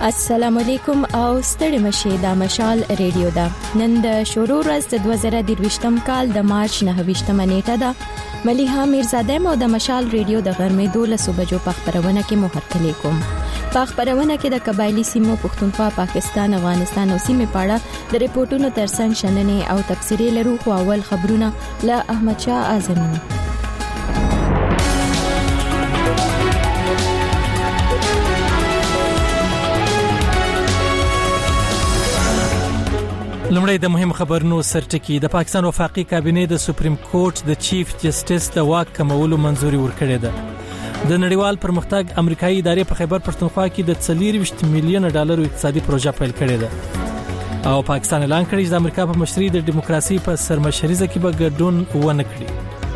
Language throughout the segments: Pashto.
السلام علیکم او ستړي مشه د مشال ریډیو دا نن د شروع ورځ د 2023م کال د مارچ 9 نیټه ده مليها میرزاده مو د مشال ریډیو د غرمې 12 بجو په خبرونه کې محترم کوم په خبرونه کې د قبایلی سیمو پښتونخوا پاکستان افغانستان او سیمې پاړه د ریپورتونو ترڅنګ شننې او تفسیری لرو خو اول خبرونه له احمد شاه اعظمي لمړی د مهم خبرونو سرټکی د پاکستان وفاقي کابینه د سپریم کورټ د چیف جسټس د واک کمولو منځوري ورکړې ده د نړیوال پرمختګ امریکایي ادارې په خیبر پښتونخوا کې د 40 میلیون ډالر اقتصادي پروژه پیل کړې ده او پاکستان اعلان کړی چې د امریکا په مشرۍ د دیموکراسي په سرمشریزه کې به ګډون ونه کړي.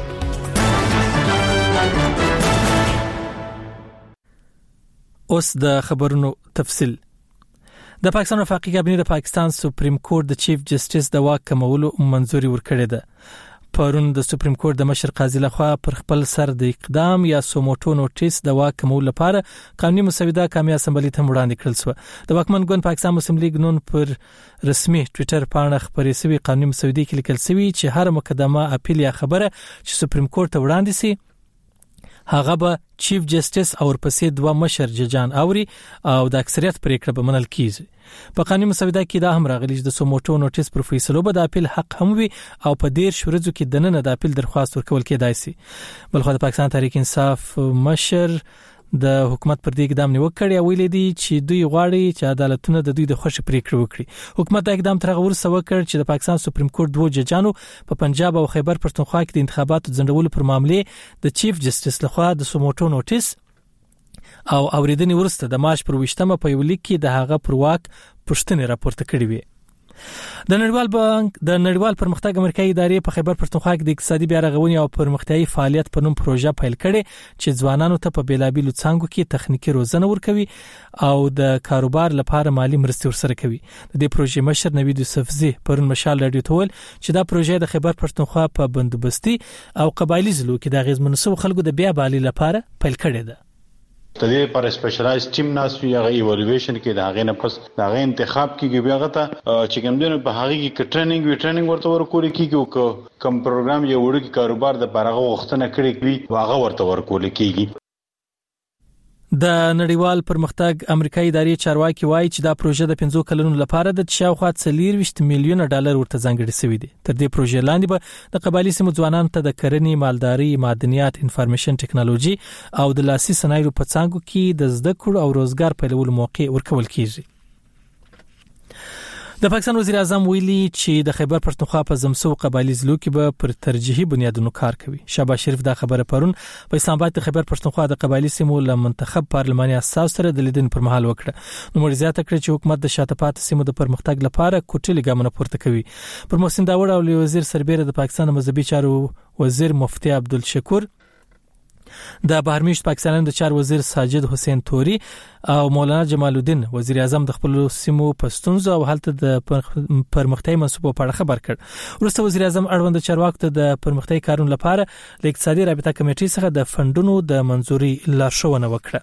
اوس د خبرونو تفصیل. د پاکستان وفاقي کابینه د پاکستان سپریم کورټ د چیف جسټس د واک کمولو منځوري ورکړې ده. پرون د سپریم کورټ د مشر قاضي لخوا پر خپل سر د اقدام یا سوموټو نوټیس د واک کمولو لپاره قانوني مسوده کامیه اسمبلی ته وړاندې کړل شو. د واکمن ګوند پاکستان مسلم لیگ نون پر رسمي ټوئیټر باندې خبرې شوی قانوني مسوده کې لیکل شوی چې هر مقدمه اپیل یا خبره چې سپریم کورټ ته وړاندې شي هغه به چیف جسټس او ورپسې دوه مشر ججان اوري او د اکثریت پریکړه به منل کیږي. په قانوني مسوده کې دا هم راغلی چې د سوموټو نوټیس پر فیصلو به د اپیل حق هم وي او په 10 ورځو کې دننه د اپیل درخواست ورکول کېدای شي. بلخو د پاکستان تحریک انصاف مشر د حکومت پر دې اقدام نیوکه کړې او ویلي دي چې دوی غواړي چې عدالتونه د دوی د خوښ پریکړه وکړي. حکومت دا اقدام تر هغه وروسته وکړ چې د پاکستان سپریم کورټ دوه ججانو په پنجاب او خیبر پښتونخوا کې د انتخاباتو ځنډولو پر معاملې د چیف جسټس لخوا د سوموټو نوټیس او اوریدنې وروسته د مارچ پر 20مه په یو لیک کې د هغه پر واک پوښتنې راپورته کړې وي. د نړیوال بانک د نړیوال پرمختګ امریکایي ادارې په خیبر پښتونخوا کې د اقتصادي بیا رغونې او پرمختیايي فعالیت په نوم پروژه پیل کړې چې ځوانانو ته په بیلابیلو څانګو کې تخنیکی روزنه ورکوي او د کاروبار لپاره مالی مرستې ورسره کوي. د دې پروژې مشر نوید یوسفزي پرون مشال راډیو ته ویل چې دا پروژه د خیبر پښتونخوا په بندوبستي او قبایلی ضلعو کې د غیزمنسو خلکو د بیا بالي لپاره پیل کړې ده. تدې پر سپیشلایز ټیم ناس وی هغه ایوالویشن کې دا غي نه پس دا غي انتخاب کې بیا غته چې کوم دنه په هغه کې ټریننګ ورته ورکول کیږي او کوم پروګرام یو وړي کاروبار د برغه وختنه کړی وي واغه ورته ورکول کیږي. د نړیوال پرمختګ امریکایي ادارې چارواکي وایي چې دا پروژه د 15 کلونو لپاره د شاوخوا 40 میلیون ډالر ورته ځانګړي شوی دی. تر دې پروژې لاندې به د قبایلی سیمو ځوانانو ته د کرنې، مالداري، معدنیات، انفارمیشن ټیکنالوژي او د لاسي صنایعو په څانګو کې د زده کړو او روزګار پیلولو موقع ورکول کیږي. د پاکستان وزیر اعظم ویلي چې د خیبر پښتونخوا په زمسو قبایلی ضلعو کې به پر ترجیحي بنیادونو کار کوي. شهباز شریف دا خبره پرون په اسلام آباد د خیبر پښتونخوا د قبایلی سیمو له منتخب پارلماني اساس سره د لیدنې پر مهال وکړه. نو مرزیات کړ چې حکومت د شاته پاتې سیمو د پرمختګ لپاره کوټلي ګامونه پورته کوي. پر محسن داوود او وزیر سربېره د پاکستان مذهبي چارو وزیر مفتي عبدالشکور، د بهرمیشت پاکستان د چار وزیر ساجد حسین توري او مولانا جمال الدین وزیر اعظم د خپل سیمو پښتونزو او حالت د پرمختیايي منصوبو په اړه خبر کړ. وروسته وزیر اعظم اړوند چارواکو ته د پرمختیايي کارونو لپاره د اقتصادي رابطه کمیټې څخه د فندونو د منځوري لارښوونه وکړه.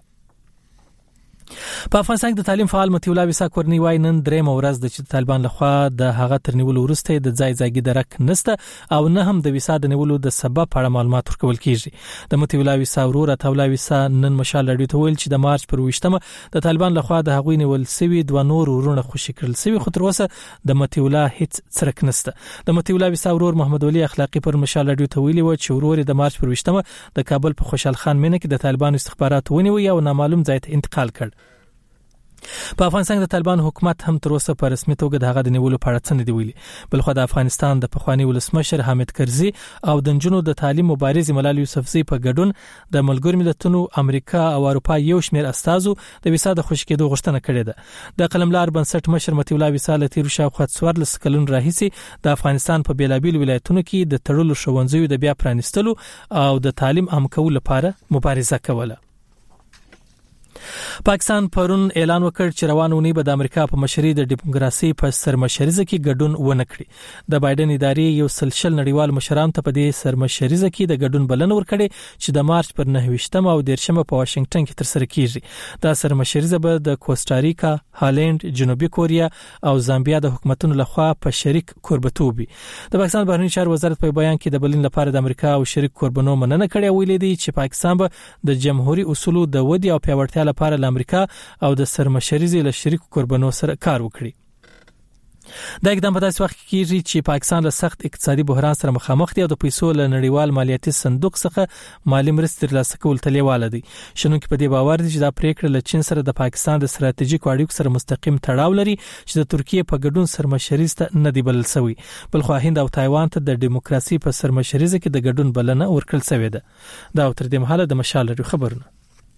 په افغانستان کې د تعلیم فعال مطیع الله ویسا کورنی وای نن درېم ورځ د چې طالبان لخوا د هغه ترنیول ورسته د ځای درک نسته او نه هم د ویسا د نیولو د سبب په اړه معلومات ورکول کیږي. د مطیع الله ویسا ورور عطا ویسا نن مشال راډیو ته ویل چې د مارچ پر 20مه د طالبان لخوا د هغوی نیول سوي دوه نور ورونه خوشی کړل سوي خو تر اوسه د مطیع الله هیڅ څرک نسته. د مطیع الله ویسا ورور محمد ولی اخلاقی پر مشال راډیو ته ویلي و چې ورور د مارچ پر 20مه د کابل په خوشحال خان مینه کې د طالبان استخبارات ونیوي او نامعلوم ځای ته انتقال کړ. په افغانستان د طالبان حکومت هم تر اوسه په رسمي توګه د هغه د نیولو په اړه څه نه دی ویلي. بلخو د افغانستان د پخوانی ولسمشر حامد کرزي او د جنونو د تعلیم مبارز ملال یوسفزي په ګډون د ملګرو ملتونو امریکا او اروپا یو شمېر استازو د ویسا د خوشکېدو غوښتنه کړې ده. د قلملار بنسټ مشر مطیع الله ویسا له تیر شاوخوا 14 کلونو راهیسې د افغانستان په بیلابیل ولایتونو کې د تړلو ښوونځیو د بیا پرانیستلو او د تعلیم عام کولو لپاره مبارزه کوله. پاکستان پرون اعلان وکړ چې روانونی به د امریکا په مشرۍ د ډیموکراسي په سرمشریزه کې ګډون ونه کړي. د بایدن ادارې یو سلسله نړیوال مشران ته په دې سرمشریزه کې د ګډون بلنه ورکړي چې د مارچ پر 9 او 10 په واشنگټن کې ترسره کیږي. دا سرمشریزه به د کوسټاریکا، هالند، جنوبي کوریا او زامبیا د حکومتونو لخوا په شریک کوربتوب وي. د پاکستان بهرنی چارو وزارت په بیان کې د بلنې لپاره د امریکا او شریک کوربنو مننه کړې، ویلي دی چې پاکستان به د جمهوریت اصولو د ودی او پیاوړتیا لپاره د امریکا او د سرمشریزې له شریک کوربنو سره کار وکړي. دا اقدام په داسې وخت کې کیږي چې پاکستان له سخت اقتصادي بحران سره مخامخ دی او د پیسو له نړیوال مالیاتي صندوق څخه مالی مرستې ترلاسه کول تلیواله دي. شنونکي په دې باور دي چې دا پریکړه له چین سره د پاکستان د ستراتیژیک اړیکو سره مستقیم تړاو لري چې د ترکیه په ګډون سرمشریز ته نه دی بلل شوی، بل خو هند او تایوان ته د دیموکراسي په سرمشریزه کې د ګډون بلنه ورکړل شوې ده. دا تر دې مهاله د مشال لري خبرونه.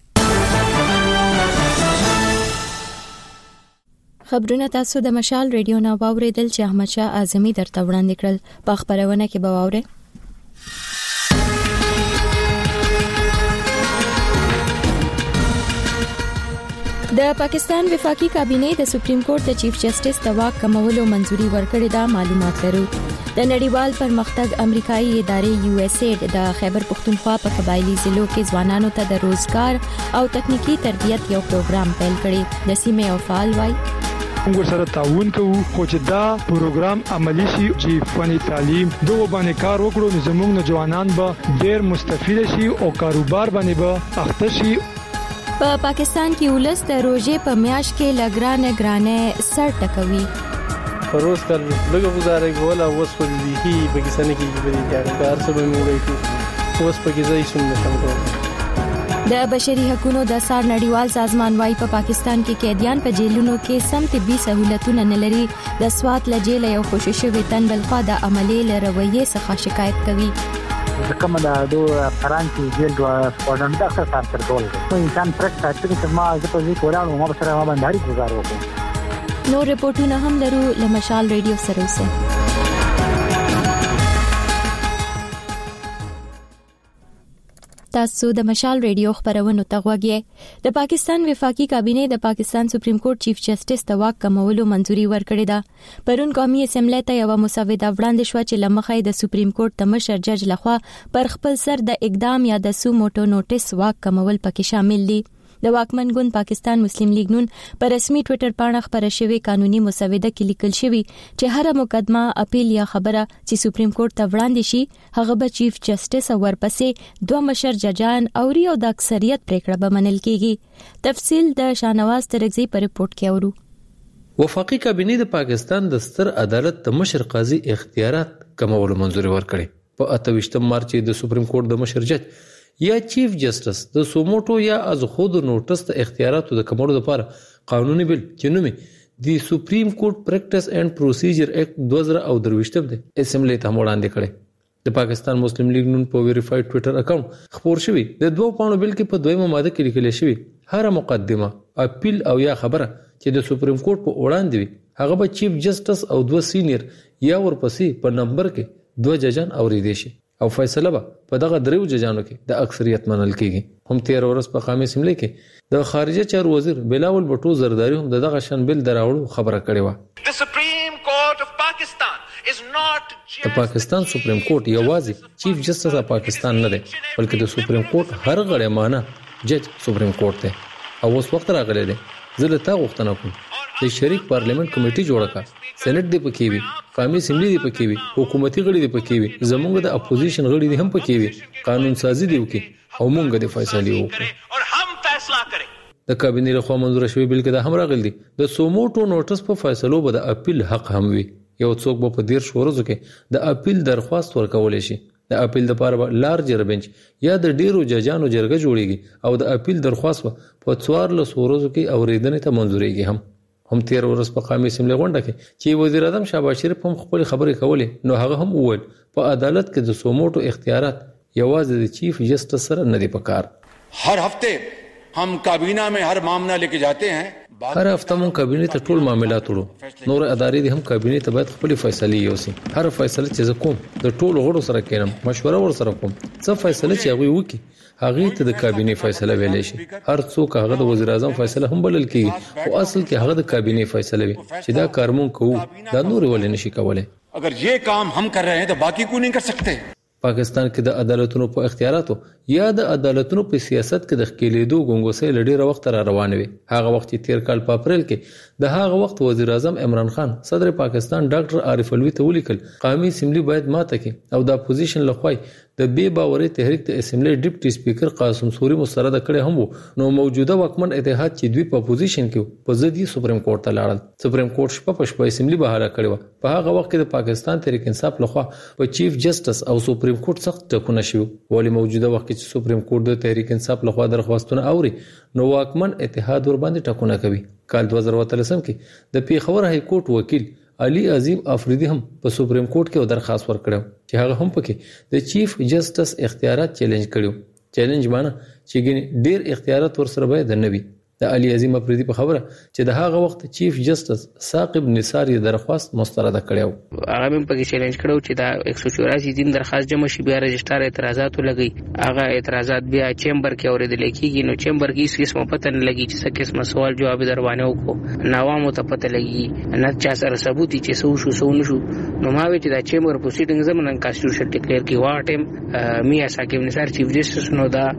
خبرونه تاسو د مشال ریډیو نه واوریدل چې احمد شاه اعظمي درته وړاندې کړل. په خبرونه کې به واورئ د پاکستان وفاقي کابینه د سپریم کورټ د چیف جسټس د واک کمولو منځوري ورکړې ده. معلومات لرو د نړیوال پرمختګ امریکایي ادارې USAID د خیبر پختونخوا په قبایلی ضلعو کې ځوانانو ته د روزګار او تخنیکی تربیت یو پروګرام پیل کړی. د سیمې او فعال وای موږ سره تعاون کوو خو چې دا پروګرام عملی شي چې فني تعلیم دوه باندې کار وکړو نو زموږ ځوانان به ډېر مستفید شي او کاروبار باندې به اخته شي. په پاکستان کې ولس د روزې په میاشت کې لګرانه سر ټکوي. روز کل لږه گزارې کوله اوس په دې پاکستان کې په دې کار څه به موږ کوو اوس په کې ځای شوم نشم کوم. د بشري حقوقو د سار نړیوال سازمان وايي په پاکستان کې قیدیان په جیلونو کې سم طبي سہولتونه نه لري. د سوات لجیل یو خوششي وطن بلخوا د عملي لرویې څخه شکایت کوي. کومه دا د فرانسې جیل د سپورډن د اکثر سره ترول نو انسان پرک ساتي چې ما زه په دې کولاو ما سره ما باندې گزار وکړم. نو رپورټونه هم لرو لمشال ریډیو سره اوسه. تاسو د مشال ریډیو خبرونه تغوږی. د پاکستان وفاقي کابینه د پاکستان سپریم کورټ چیف جسټس د واک کمولو منځوري ورکړې ده. پرون قومي اسمبلی ته یو مسوده وړاندې شو چې لمخې د سپریم کورټ د مشر جج لخوا پر خپل سر د اقدام یا د سو موټو نوټس واک کمول پکې شامل دي. د واکمن ګوند پاکستان مسلم لیگ نون پر رسمي ټوئیټر باندې خبره شوی قانوني مسوده کې لیکل شوی چې هر مقدمه اپیل یا خبره چې سپریم کورټ ته وړاندې شي هغه به چیف جسټس او ورپسې دوه مشر ججان او ریو د اکثریت پریکړه به منل کیږي. تفصیل د شاهنواز ترغزی پر رپورت کې اورو. وفاقي کابینه د پاکستان د ستر عدالت د مشر قاضي اختیارات کمولو منځوري ورکړي. په 28 مارچ د سپریم کورټ د مشر جج یا چیف جسټس د سوموټو یا از خود نوټس د اختیاراتو د کمولو لپاره قانوني بل چې نومي د سپریم کورټ پریکټس اینڈ پروسیجر ایکټ 2023 د اسمبلی ته وړاندې کړي. د پاکستان مسلم لیگ نون په ویریفاید ټوئیټر اکاونټ خبر شوی د دوه پاڼو بل کې په دویمه ماده کې لیکل شوی هر مقدمه اپیل او یا خبره چې د سپریم کورټ په وړاندې وي هغه به چیف جسټس او دوه سینیئر یا ورپسې په نمبر کې دوه ججان اوریدي شي او فیصله به په دغه دریو ججانو کې د اکثریت منل کیږي. هم 13 ورځ په قومي اسمبلی کې د خارجه چارو وزیر بلاول بټو زرداری هم دغه شان بل دراوړو خبره کړې و. د پاکستان سپریم کورټ یوازې چیف جسټس اف پاکستان نه دی بلکې د سپریم کورټ هر غړی مانه جج سپریم کورټ دی. او اوس وخت راغلی دی زه له تا غوښتنه کوم د شریک پارلیمنت کمیټي جوړه کړه. سېنات دی پکې وي، قومي اسمبلی دی پکې وي، حکومتي غړي دی پکې وي، زموږ د اپوزیشن غړي دی هم پکې وي، قانون سازي دی وکي او موږ د فیصله وکړو. د کابینې لخوا منظور شوی بل کې د هم راغلی د سوموټو نوټس په فیصلو به د اپیل حق هم وي. یو څوک به په 13 ورځو کې د اپیل درخواست ورکول شي. د اپیل لپاره لارجر بنچ یا د ډیرو ججانو جرګه جوړیږي او د اپیل درخواست په 14 ورځو کې اوریدنې ته منځوريږي. هم 13 ورځې په قومي اسمبلی غونډه کې چې وزیر اعظم شهباز شریف هم خپل خبرې کولې نو هغه هم وویل په عدالت کې د سوموټو اختیارات یوازې د چیف جسټس سره نه دی پکار. हर हफ्ते हम काबीना में हर मामला लेके जाते हैं هر هفته مون کابینه ته ټول معاملات وړو. نور ادارې دي هم کابینه ته باید خپل فیصله یوسي. هر فیصله چې کوم د ټول غړو سره کېنم مشوره ور سره کوم. څه فیصله چې هغه وکي هغه ته د کابینه فیصله ویل شي. هر څوک هغه د وزیر اعظم فیصله هم بلل کیږي او اصل کې هغه د کابینه فیصله وي چې دا کارمون کوو دا نور ولې نشي کولای. اگر یہ کام ہم کر رہے ہیں تو باقی کیوں نہیں کر سکتے؟ پاکستان کې د عدالتونو په اختیاراتو یا د عدالتونو په سیاست کې د خکېلیدو غونګوسې لډیره وخت را روان وي. هغه وخت چې تیر کال په اپریل کې د هغه وخت وزیر اعظم عمران خان صدر پاکستان ډاکټر عارف الوی ته ولیکل قومي اسمبلی باید ماته کې او د اپوزیشن لخوا د بے باوري تحریک د اسمبلی ډیپټي سپیکر قاسم سوري مسترد کړي هم نو موجوده واکمن اتحاد چې دوی په اپوزیشن کې په ضد سپریم کورټ ته لاړل. سپریم کورټ شپه په شپه اسمبلی بهاله کړي و. په هغه وخت کې د پاکستان تحریک انصاف لخوا په چیف جسټس او سپریم کورټ سخت ټکونه شو. ولی موجوده وخت کې چې سپریم کورټ د تحریک انصاف لخوا درخواستونه اوري نو واکمن اتحاد ور باندې ټکونه کوي. کال 2013 کې د پیښور های کورټ وکیل علي عظیم افریدي هم په سپریم کورټ کې درخواست ورکړو چې هغه هم پکې د چیف جسټس اختیارات چیلنج کړو. چیلنج معنی چې ډیر اختیارات ور سره باید نه وي. د علي عظیم افریدي په خبره چې د هغه وخت چیف جسټس ثاقب نثار درخواست مسترد کړو. هغه هم پکې چیلنج کړو چې دا 184 دین درخواست جمع شي بیا رجسټر اعتراضات لګي. هغه اعتراضات بیا چیمبر کې اوریدل کېږي نو چیمبر کې هیڅ قسمه پته نه لګي چې څه قسمه سوال جواب دروانه وکړو. نوامو ته پته لګي نه چا سره ثبوت چې سو نشو نو ما وی چې دا چیمبر پروسیډینګ زمونږ کانسټیټیوشن ډیکلیئر کی واټم میا ثاقب نثار چیف جسټس نو دا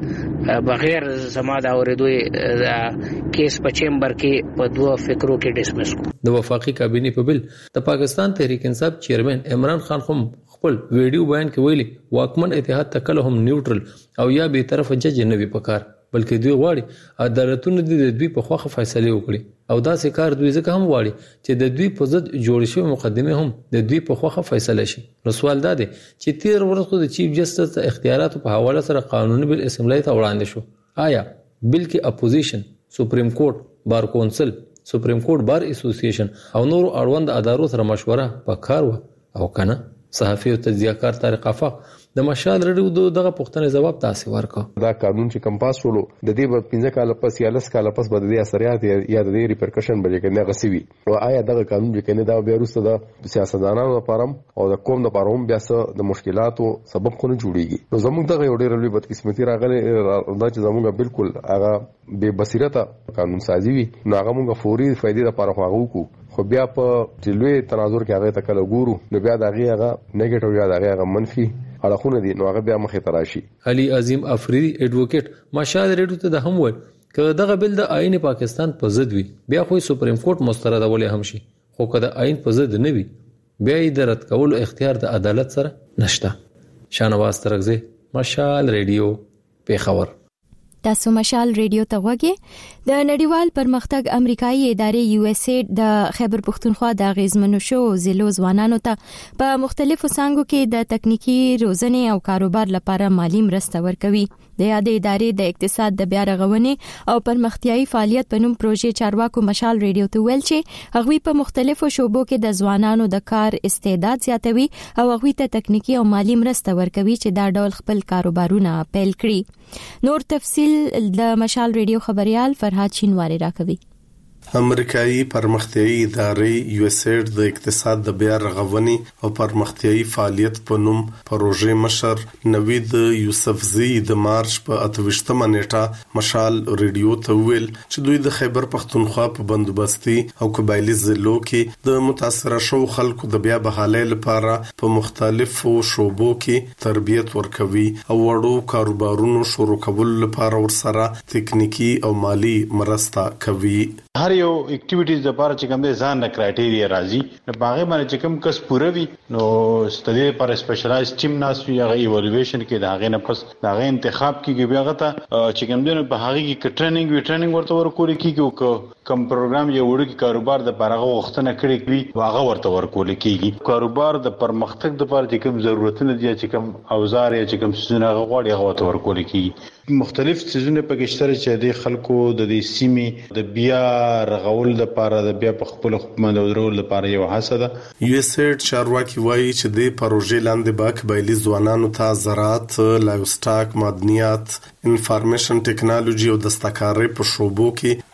بغیر زما دا اوریدو کیس په چیمبر کې په دوه فکرو کې ډیسمس کو. د وفاقي کابینه په بل د پاکستان تحریک انصاف چیرمن عمران خان هم خپل ویډیو بیان کې ویلي واکمن اتحاد تکله هم نیوټرل او یا به طرف جج نه وي پکار بلکې دوی غواړي عدالتونه د دوی په خوخه فیصله وکړي او دا څه کار دوی ځکه هم غواړي چې د دوی په ضد جوړ شوی مقدمه هم د دوی په خوخه فیصله شي. نو سوال دا دی چې تیر ورځ د چیف جسټس اختیاراتو په حواله سره قانوني بل اسمبلی ته وړاندې شو. آیا بل کې اپوزیشن سپریم کورټ بار کونسل سپریم کورټ بار اسوسییشن او نور اړوند ادارو سره مشوره وکړه او کنه؟ صحافي او تجزیه‌کار طارق افاق د مشال رډیو دغه پوښتنې جواب تاسو ورکړ. دا قانون چې کمپاس شولو د دې په 15 کال پس یا 10 کال پس بد دي اثرات یا د دې ریپرکشن بلې کنه غسوي او آیا دغه قانون چې کنه دا بیا وروسته د سیاستدانانو لپاره او د قوم لپاره هم بیا څه د مشکلاتو سبب خونه جوړیږي. نو زموږ دغه یو ډېر لوی بدقسمتي راغله دا چې زموږ بالکل هغه بے بصیرته قانون سازي وي نو هغه موږ فوري فائدې لپاره خواغو کو خو بیا په ټلوي تناظر کې هغه تکل ګورو نو بیا دغه هغه نیگیټیو یا دغه منفي اړخونه دي نو هغه بیا مخې تراشي. علي عظیم افریدي ایڈوکیټ مشال ریډیو ته د هم ویل که دغه بل د آئین پاکستان په ضد وي بیا خو سپریم کورټ مسترد ولې هم شي خو که د آئین په ضد نه وي بیا یې رد کول اختیار د عدالت سره نشته. شانواز ترغزی مشال ریډیو پیښور. تاسو مشال ریډیو ته وګورئ. د نړیوال پرمختګ امریکایي ادارې یو اس ای د خیبر پښتونخوا د غیزمنو شو ضلعو ځوانانو ته په مختلفو څانګو کې د تکنیکی روزنې او کاروبار لپاره مالی مرسته ورکوي. د یادې ادارې د اقتصاد د بیا رغونې او پرمختیايي فعالیت په نوم پروژې چارواکو مشال ریډیو ته ویل چې هغوی په مختلفو شوبو کې د ځوانانو د کار استعداد زیاتوي او هغوی ته تکنیکی او مالی مرسته ورکوي چې دا ډول خپل کاروبارونه پیل کړي. نور تفصیل د مشال ریډیو خبريال فرهاد شینواری راکوي. امریکایي پرمختیايي ادارې یو اس ای د اقتصاد د بیا رغونې او پرمختیايي فعالیت په نوم پروژې مشر نوید یوسفزی د مارچ په 28مه نیټه مشال ریډیو ته ویل چې دوی د خیبر پښتونخوا په بندوبستي او قبایلی ضلعو کې د متاثره شو خلکو د بیا بحالۍ لپاره په مختلفو شوبو کې تربیت ورکوي او وړو کاروبارونو شروع کول لپاره ورسره تکنیکی او مالی مرسته کوي. هر یو اکټیویټیز لپاره چې کوم د ځان نه کرایټیریا راځي نو باغې باندې چې کوم کس پوره وي نو ستدي پر سپیشلایز ټیم ناس وی هغه ایوالویشن کې دا غي نه پس دا غي انتخاب کیږي بیا غته چې کوم دنه په هغه کې ټریننګ ورته ورکول کیږي کوم پروګرام یو وړو کې کاروبار د پرغه وختونه کړی وي واغه ورته ورکول کیږي. کاروبار د پرمختګ د لپاره چې کوم ضرورتونه دي چې کوم اوزار یا چې کوم سيزونه غواړي هغه ورته ورکول کیږي. مختلف سيزونه پکې شته چې د خلکو د دې سیمې د بیا رغول د لپاره د بیا په خپل حکومت درول لپاره یو هڅه ده. یو اس ای چارواکي وایي چې د پروژې لاندې به قبایلی ځوانانو ته زراعت، لایف سټاک، معدنیات، انفارمیشن ټیکنالوژي او دستکارۍ په شوبو کې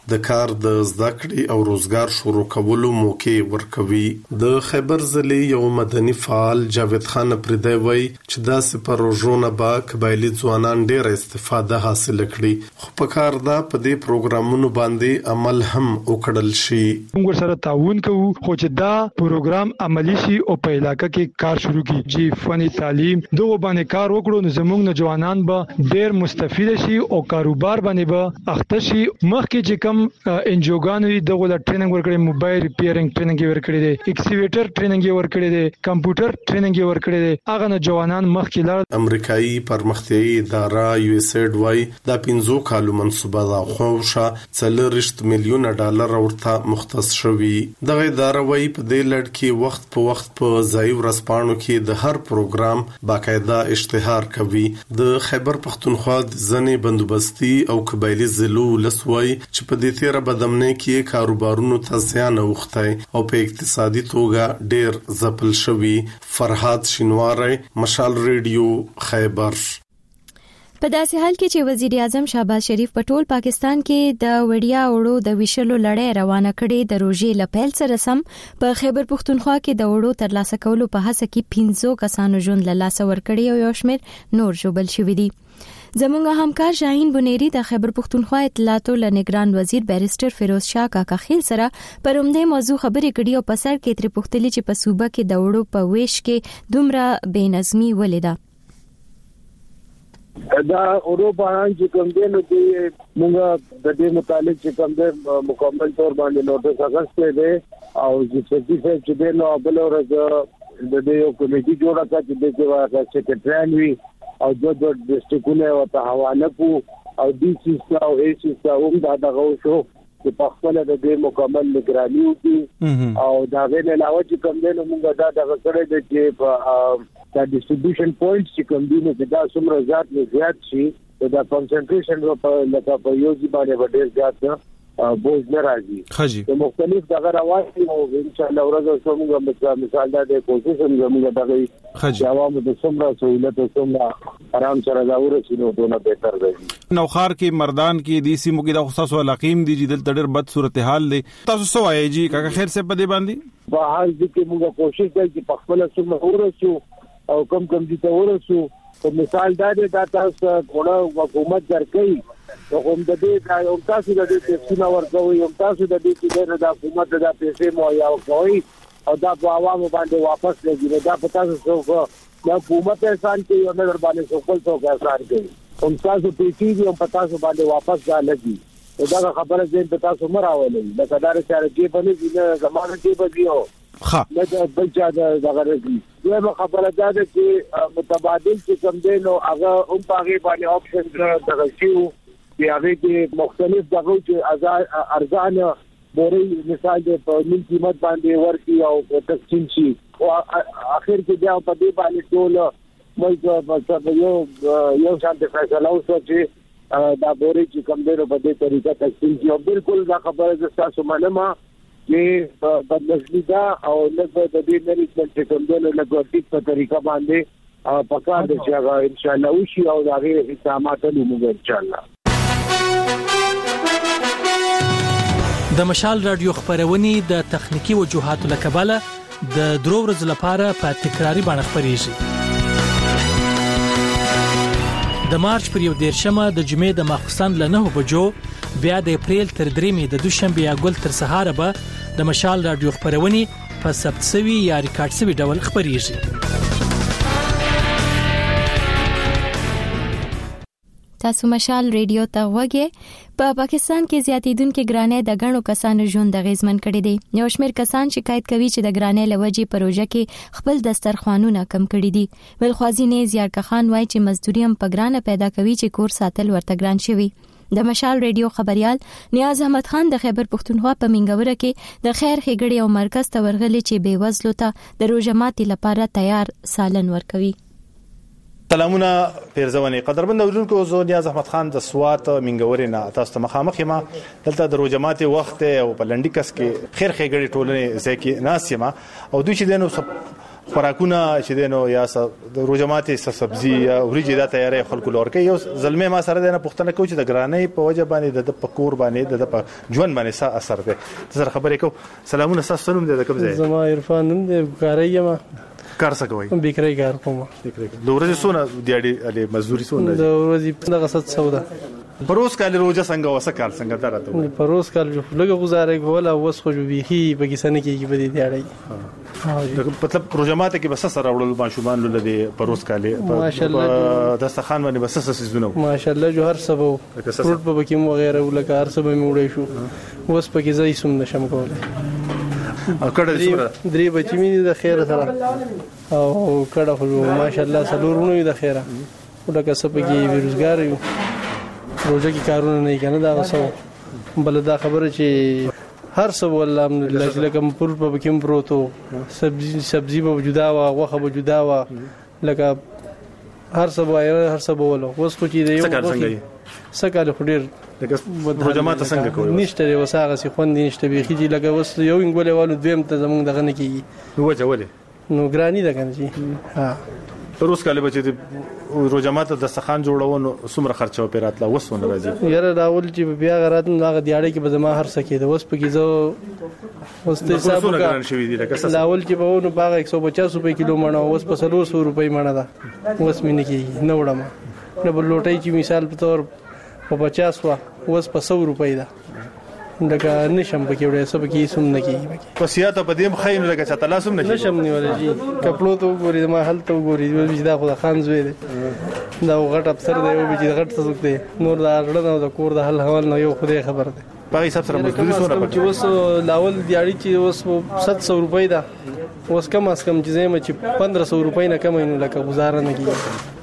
د کار د زده کړې او روزګار شروع کولو موقع ورکوي. د خیبر ضلع یو مدني فعال جاوید خان پردی وایي چې داسې پروژو به قبایلی ځوانان ډېر استفاده حاصل کړي، خو په کار دا په دې پروګرامونو باندې عمل هم وکړل شي. موږ سره تعاون کوو خو چې دا پروګرام عملی شي او په علاقې کې کار شروع کړي چې فني تعلیم دغه باندې کار وکړو نو زموږ نوجوانان به ډېر مستفید شي او کاروبار باندې به اخته شي. مخکې چې کوم انجوګانو دغه ټریننګ ورکړي، موبایل ریپیرینګ ټریننګ ورکړي دي، ایکسکیویټر ټریننګ ورکړي دي، کمپیوټر ټریننګ ورکړي دي، هغه نوجوانان مخکې لار. امریکایي پرمختیایي اداره یو اس ایډ وايي دا 15 کالو منصوبه ده خو شا 3 میلیون ډالر ورته مختص شوی. دغه اداره وايي په دې لړ کې وخت په وخت په ځای ورسپانو کې د هر پروګرام باقاعده اشتهار کوي. د خیبر پختونخوا ځنې بندوبستي او قبایلی ضلعو لسوي چې په دې تیره بدمنه کې کاروبارونو ته زیان اوخته او په اقتصادي توګه ډېر ځپل شوی. فرهاد شینواری، مشال ریډیو، خیبر. په داسې حال کې چې وزیر اعظم شهباز شریف په ټول پاکستان کې د وړیا وړو د ویشلو لړۍ روانه کړې، د روژې لپیل سره سم په خیبر پختونخوا کې د وړو ترلاسه کولو په هڅه کې 15 کسانو ژوند له لاسه ورکړي او یو شمېر نور ژوبل شوي دي. زموږ همکار شاهین بنيري د خیبر پختونخوا اطلاعاتو له نگران وزیر بیرسټر فیروز شاه کاکا خیل سره پر همدې موضوع خبرې کړي او په سر کې تر پختلي چې په صوبه کې د وړو په ویش کې دومره بې نظمي ولیده. دا اروپا چې کوم دی نو چې موږ د دې متعلق چې کوم دی مکمل تور باندې نوټس اغسته دي او چې چې د نو بل ورځ د دې یو کمیټي جوړه کړه چې د دې سیکریټریان وی او د ډیسټریکټونه او ته حواله کو او ډي سی او اي سی هم دا دغه شو چې په خپل د دې مکمل نگراني وکړي او دا غیر علاوه چې کوم دی نو موږ دا دغه کړی دی چې دا ډیسټریبیوشن پوینټس چې کوم دي نو دا څومره زیات شي دا کنسنټریشن په لکه په یو ځای باندې ډېر زیات بوج نه راځي. د مختلف دغه راوځي او ان شاء الله ورځ څومره مثال دا د کوشش زموږ دغه جواب د څومره سہولت او څومره آرام سره دا ورسینو دونه بهتر دی. نوخار کې مردان کې دي سیمو کې د خصوصو علاقیم دي چې دلته ډېر بد صورتحال دي. تاسو څه وایي جی کاکا خیر سے په دې باندې؟ په حال کې موږ کوشش کوي چې په خپل څومره ورسو او کم دي ته ورسو. په مثال دا دی دا تاسو غوړه حکومت درکې او هم د دې دا یو تاسو د دې څخه ورکوي او تاسو د دې چې د حکومت د پیسې مو یا کوي او دا په عوامو باندې واپس لګي. دا په تاسو څو د حکومت احسان کوي او نه باندې څوک احسان کوي هم تاسو پیسې هم په تاسو باندې واپس دا لګي. دا خبره زين په تاسو مراولې د قدار سره کې باندې د زمانه کې بدیو دا بل چا دا غرضي. یو خبره دا ده چې متبادل چې کوم دی نو هغه هم پاغي باندې آپشن دغه شیو چې هغه کې مختلف دغه چې ارزانه بوري مثال د په نیم قیمت باندې ورکی او تقسیم شي او اخر کې بیا په دې باندې ټول مې یو شان د فیصله اوسه چې دا بوري چې کوم دی په دې طریقه تقسیم شي. او بالکل دا خبره د تاسو منما چې بدلشي دا او لږ د دې مریض چې کوم دی له ګوتیک په طریقه باندې پکار دي چې هغه ان شاء الله وشي او دا غي اقدامات لومږي ان شاء الله. د مشال رادیو خبرونه د تخنیکی وجوهاتو لکباله د درو ورځې لپاره په تکراری باندې خبريږي. د مارچ پر 14مه د جمعې د ماخستان له 9 بجو بیا د اپریل تر 3مې د دوشنبه یا ګل تر سهار به د مشال رادیو خبرونه په ثبت شوی یا ریکارډ شوی ډول خبريږي. تاسو مشال ریډیو ته وګورئ. په پاکستان کې زیاتیدونکو ګرانۍ د غنو کسانو ژوند د غیزمن کړي دي. یو شمېر کسان شکایت کوي چې د ګرانۍ لوجې پروژه کې خپل دسترخوانونه کم کړي دي. ولخوازینه زیارکه خان وایي چې مزدوري هم په ګرانه پیدا کوي چې کور ساتل ورته ګران شوی. د مشال ریډیو خبريال نیاز احمد خان د خیبر پختونخوا په منګوره کې د خیر ښېګړې او مرکز ته ورغلي چې بې وزلو ته د روژه ماتي لپاره تیار سالن ورکوي. سلامونه پیرزونی قدرمن اوریدونکو، زه نیاز احمد خان د سوات منګورې نه تاسو ته مخامخ یم. دلته د روژه ماتي وخت او په لنډیکس کې خیر ښېګړې ټولنې ځکه ناس یم او دوی چې دنو خوراکونه چې دینو یا د روجماتي سبزی یا وریجې د تیارې خلکو لور کوي یو زلمه ما سره د پښتنه کوي چې د ګرانۍ په وجه باندې د پکور باندې د ژوند باندې څه اثر دی تاسو خبرې کو سلامونه تاسو نوم دې کوم ځای زما عرفان نوم دې کاریم کار څه کوي بیکری کار کوم د ورځې سونه دیاړي علي مزدوري سونه د ورځې دغه 700 پروس کال روزه څنګه وسه کال څنګه درته پروس کال لږه گزارې کوله اوس خو بيخي پاکستان کې به دي دیاړي مطلب روجماته کې بس سره وړل ماشومان لدی پروس کال ماشاءالله دستخان باندې بس سيزونه ماشاءالله جو هر سبو فروټ په بکیم وغیرہ ولکه هر سبو میوړې شو اوس پکې ځای سم نشم کوله کړه درې بچی مې د خیر سره او کړه خو ماشاءالله سلورونه د خیره ولکه سپګي بیروزګار یو روزه کې کارونه نه کنه دا وسو بل دا خبره چې هر څه والله الحمدلله چې لکه پر په کوم پروتو سبزی به وجودا وا غوخه به وجودا وا لکه هر څه وایي هر څه بولو اوس خو چې دی یو سکه خډیر روجمات څنګه کوي نشته وساغه سي خوند نشته بيخي چې لکه اوس یو انګولې والو دویم ته زمونږ دغه نه کیږي وجه ولې نو ګرانی ده کنه چې ها روز کله بچي روجمات د سخان جوړونو سمره خرچه پیراتله وسونه راځي یاره راول چې بیا غرات هغه دیاړي کې به زما هر سکه ده اوس پکې زو اوس ته حساب وکړ شوې دي لکه لاول چې به ونو باغ 150 روپے کیلو مڼه اوس په 300 روپے مڼه ده اوس مې نه کیږي نه وړم نه بل لوټي چې مثال په تور په 50 وا اوس په 100 روپے ده دغه نشم پکې وړې سب کې سم نه کیږي په سیاته په دې مخین لکه چې تلاسم نشم نیولې جی کپلو ته ګوري ما حل ته ګوري دا خو خان زوی دی دا غټ افسر دی او چې غټ څوک دی نور دا غړنه او د کور د حل حوال نه یو خدای خبر دی په حساب سره مزدوري سونه پکې اوس لاول دیاړي چې اوس 700 روپۍ ده اوس کم اس کم چې زما چې 1500 روپۍ نه کم نه لکه گزاره نه کیږي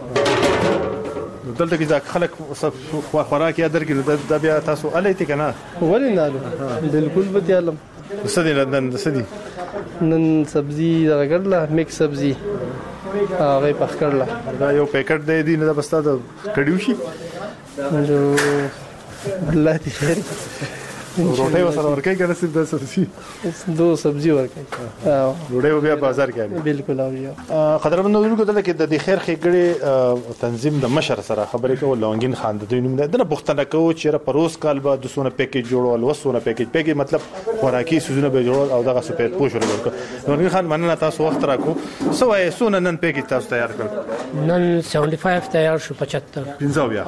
دلته کې ځکه خلک خوراک یا درکې د بیا تاسو الیته کنه ولې نه بالکل به تعلم سدي سدي نن سبزی راګړله میکس سبزی هغه پخ کړله دا یو پیکټ دی نه بستا د کډیو شي جو الله دې خیر روټي وسره ورکې کنه سید د سبزی دو سبزی ورکې روټي بیا بازار کې بالکل او یو قدرمن نو کو دلته کې د خیر خېګړې تنظیم د مشر سره خبرې کول لونګین خان د دوی نوم ده نه پښتنه کو چې پروس کال به د سونه پیکیج جوړول وسونه پیکیج مطلب خوراکي سوزونه به جوړول او دغه سپېټ پوښ ورکړ لونګین خان مننه تاسو وخت راکو سوای سونه نن پیکیج تاسو تیار کړ نن 75 تیار شو 75 پنځاویا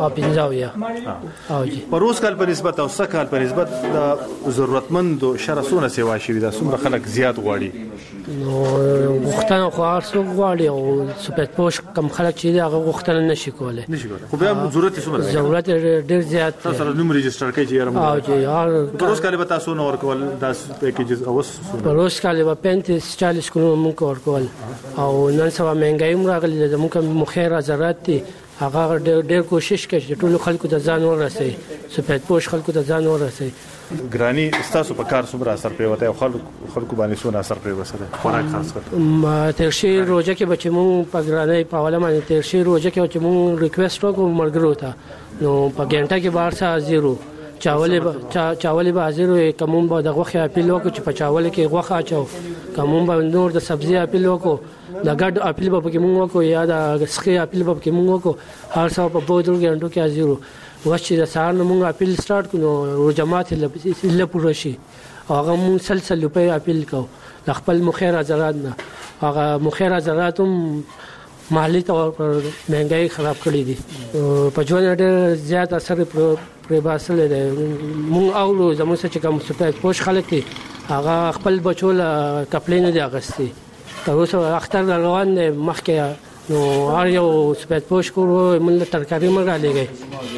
او جی پروس کال په نسبت او سکال په نسبت د ضرورتمند شرسونه سیوا شي دا څومره خلک زیات غواړي نو وختونه خو ارسو غواړي او سپېټ پوش کم خلک چې هغه وختونه نشي کولای خو بیا ضرورت ډیر زیات تاسو نوم ريجستره کوي چې او جی پروس کال به تاسو نور کول د پیکیجز اوس پروس کال به 35-40 کلو مونږ ورکول او نن سبا مهنګای راغلی زموږ مخیره زراعت دي هغه ډېر کوشش کوي چې ټول خلکو ته ځان ورسي سپېټ پوش خلکو ته ځان ورسي ګرانی تاسو په کار څومره اثر پریوته او خلکو باندې څونه اثر پریوسته خوراک خاص کړ ما ترشي روزه کې بچ مون په ګرانی په حواله باندې ترشي روزه کې چې مون ریکوست وکړو مرګرو ته نو په ګنټه کې بار سا زیرو چاولې به زیرو کوم به د غوخه اپیل وکړو چې په چاولې کې غوخه اچو کوم به نور د سبزی اپیل وکړو د ګډ اپیل به کې مونږ وکړو یا د سخي اپیل به کې مونږ وکړو هر څو په بودل ګنټو کې زیرو واشي د سهار مونږ اپیل سٹارټ کړو رو جماعت له پوره شي هغه مون سلسله په اپیل کو خپل مخیره زراعت نه هغه مخیره زراعت هم محلي تور پر مهنګای خراب کړی دي په ژوند ډېر زیات اثر پر باسل دي مونږ اورو زموږ څخه کوم سپېټ پوش خلک دي هغه خپل بچول کپلین دي اغستي تر اوسه اختر روان دي مخکې نو هر یو سپېټ پوش کورو مل ترکاری مرغه لګي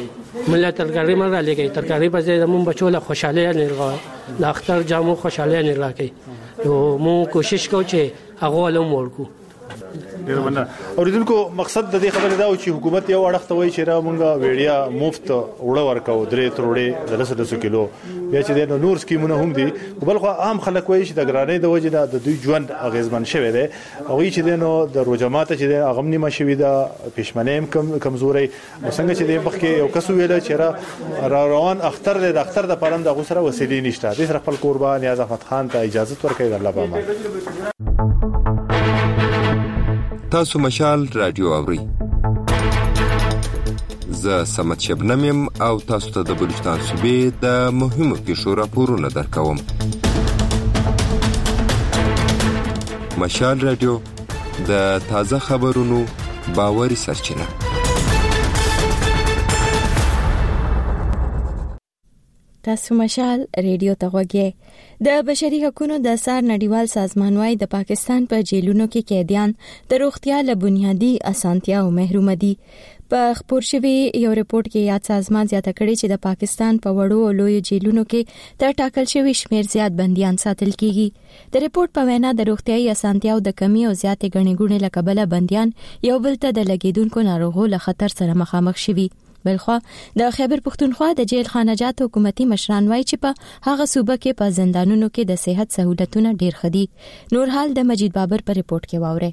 ترکاری په ځای زموږ بچول خوشاله نه د اختر جامو خوشاله نه راکې نو مو کوشش کوو چې هغه ولوم ورکو ډیر مننه اوریدونکو مقصد د دې خبرې دا و چې حکومت یو اړخته وایي چې را مونږه ویډیا مفت وړه ورکاو درې تروړې د 100 کیلو بیا چې د نور سکیمونه هم دي بل خو عام خلک وایي چې د ګرانۍ د وجې د دوی ژوند اغیزمن شوی دی او چې د نو د روجمات چې د اغمنی مشوي د پښمنیم کمزوري څنګه چې د مخکې یو کس ویل چې را روان اختر د اختر د پرند د غوسره وسیلې نشته د خپل قربان یا احمد خان ته اجازه ورکړي الله پاک تاسو مشال رادیو اورئ. زه سمت شبنم یم او تاسو ته د بلوچستان صوبې د مهمو پیښو راپورونه درکوم. مشال رادیو د تازه خبرونو باوري سرچینه. تاسو مشال ریډیو ته غوږی. د بشري حقوقو د سار نړیوال سازمان وايي د پاکستان په جیلونو کې قیدیان د روغتیا له بنیادي اسانتیاو محروم دي. په خبر شوی یو ریپورت کې یاد سازمان زیاته کړی چې د پاکستان په وړو او لوی جیلونو کې تر ټاکل شوی شمیر زیات بنديان ساتل کیږي. د ریپورت په وینا د روغتیايي اسانتیاو د کمی او زیاتې غني ګونې له کبله بنديان یو بل ته د لګیدونکو ناروغو له خطر سره مخامخ شوي. بلخوا د خیبر پختونخوا د جیل خانجات حکومتي مشران وایي چې په هغه صوبه کې په زندانونو کې د صحت سہولتونه ډیر خدي. نور حال د مجید بابر په ریپورت کې واوري.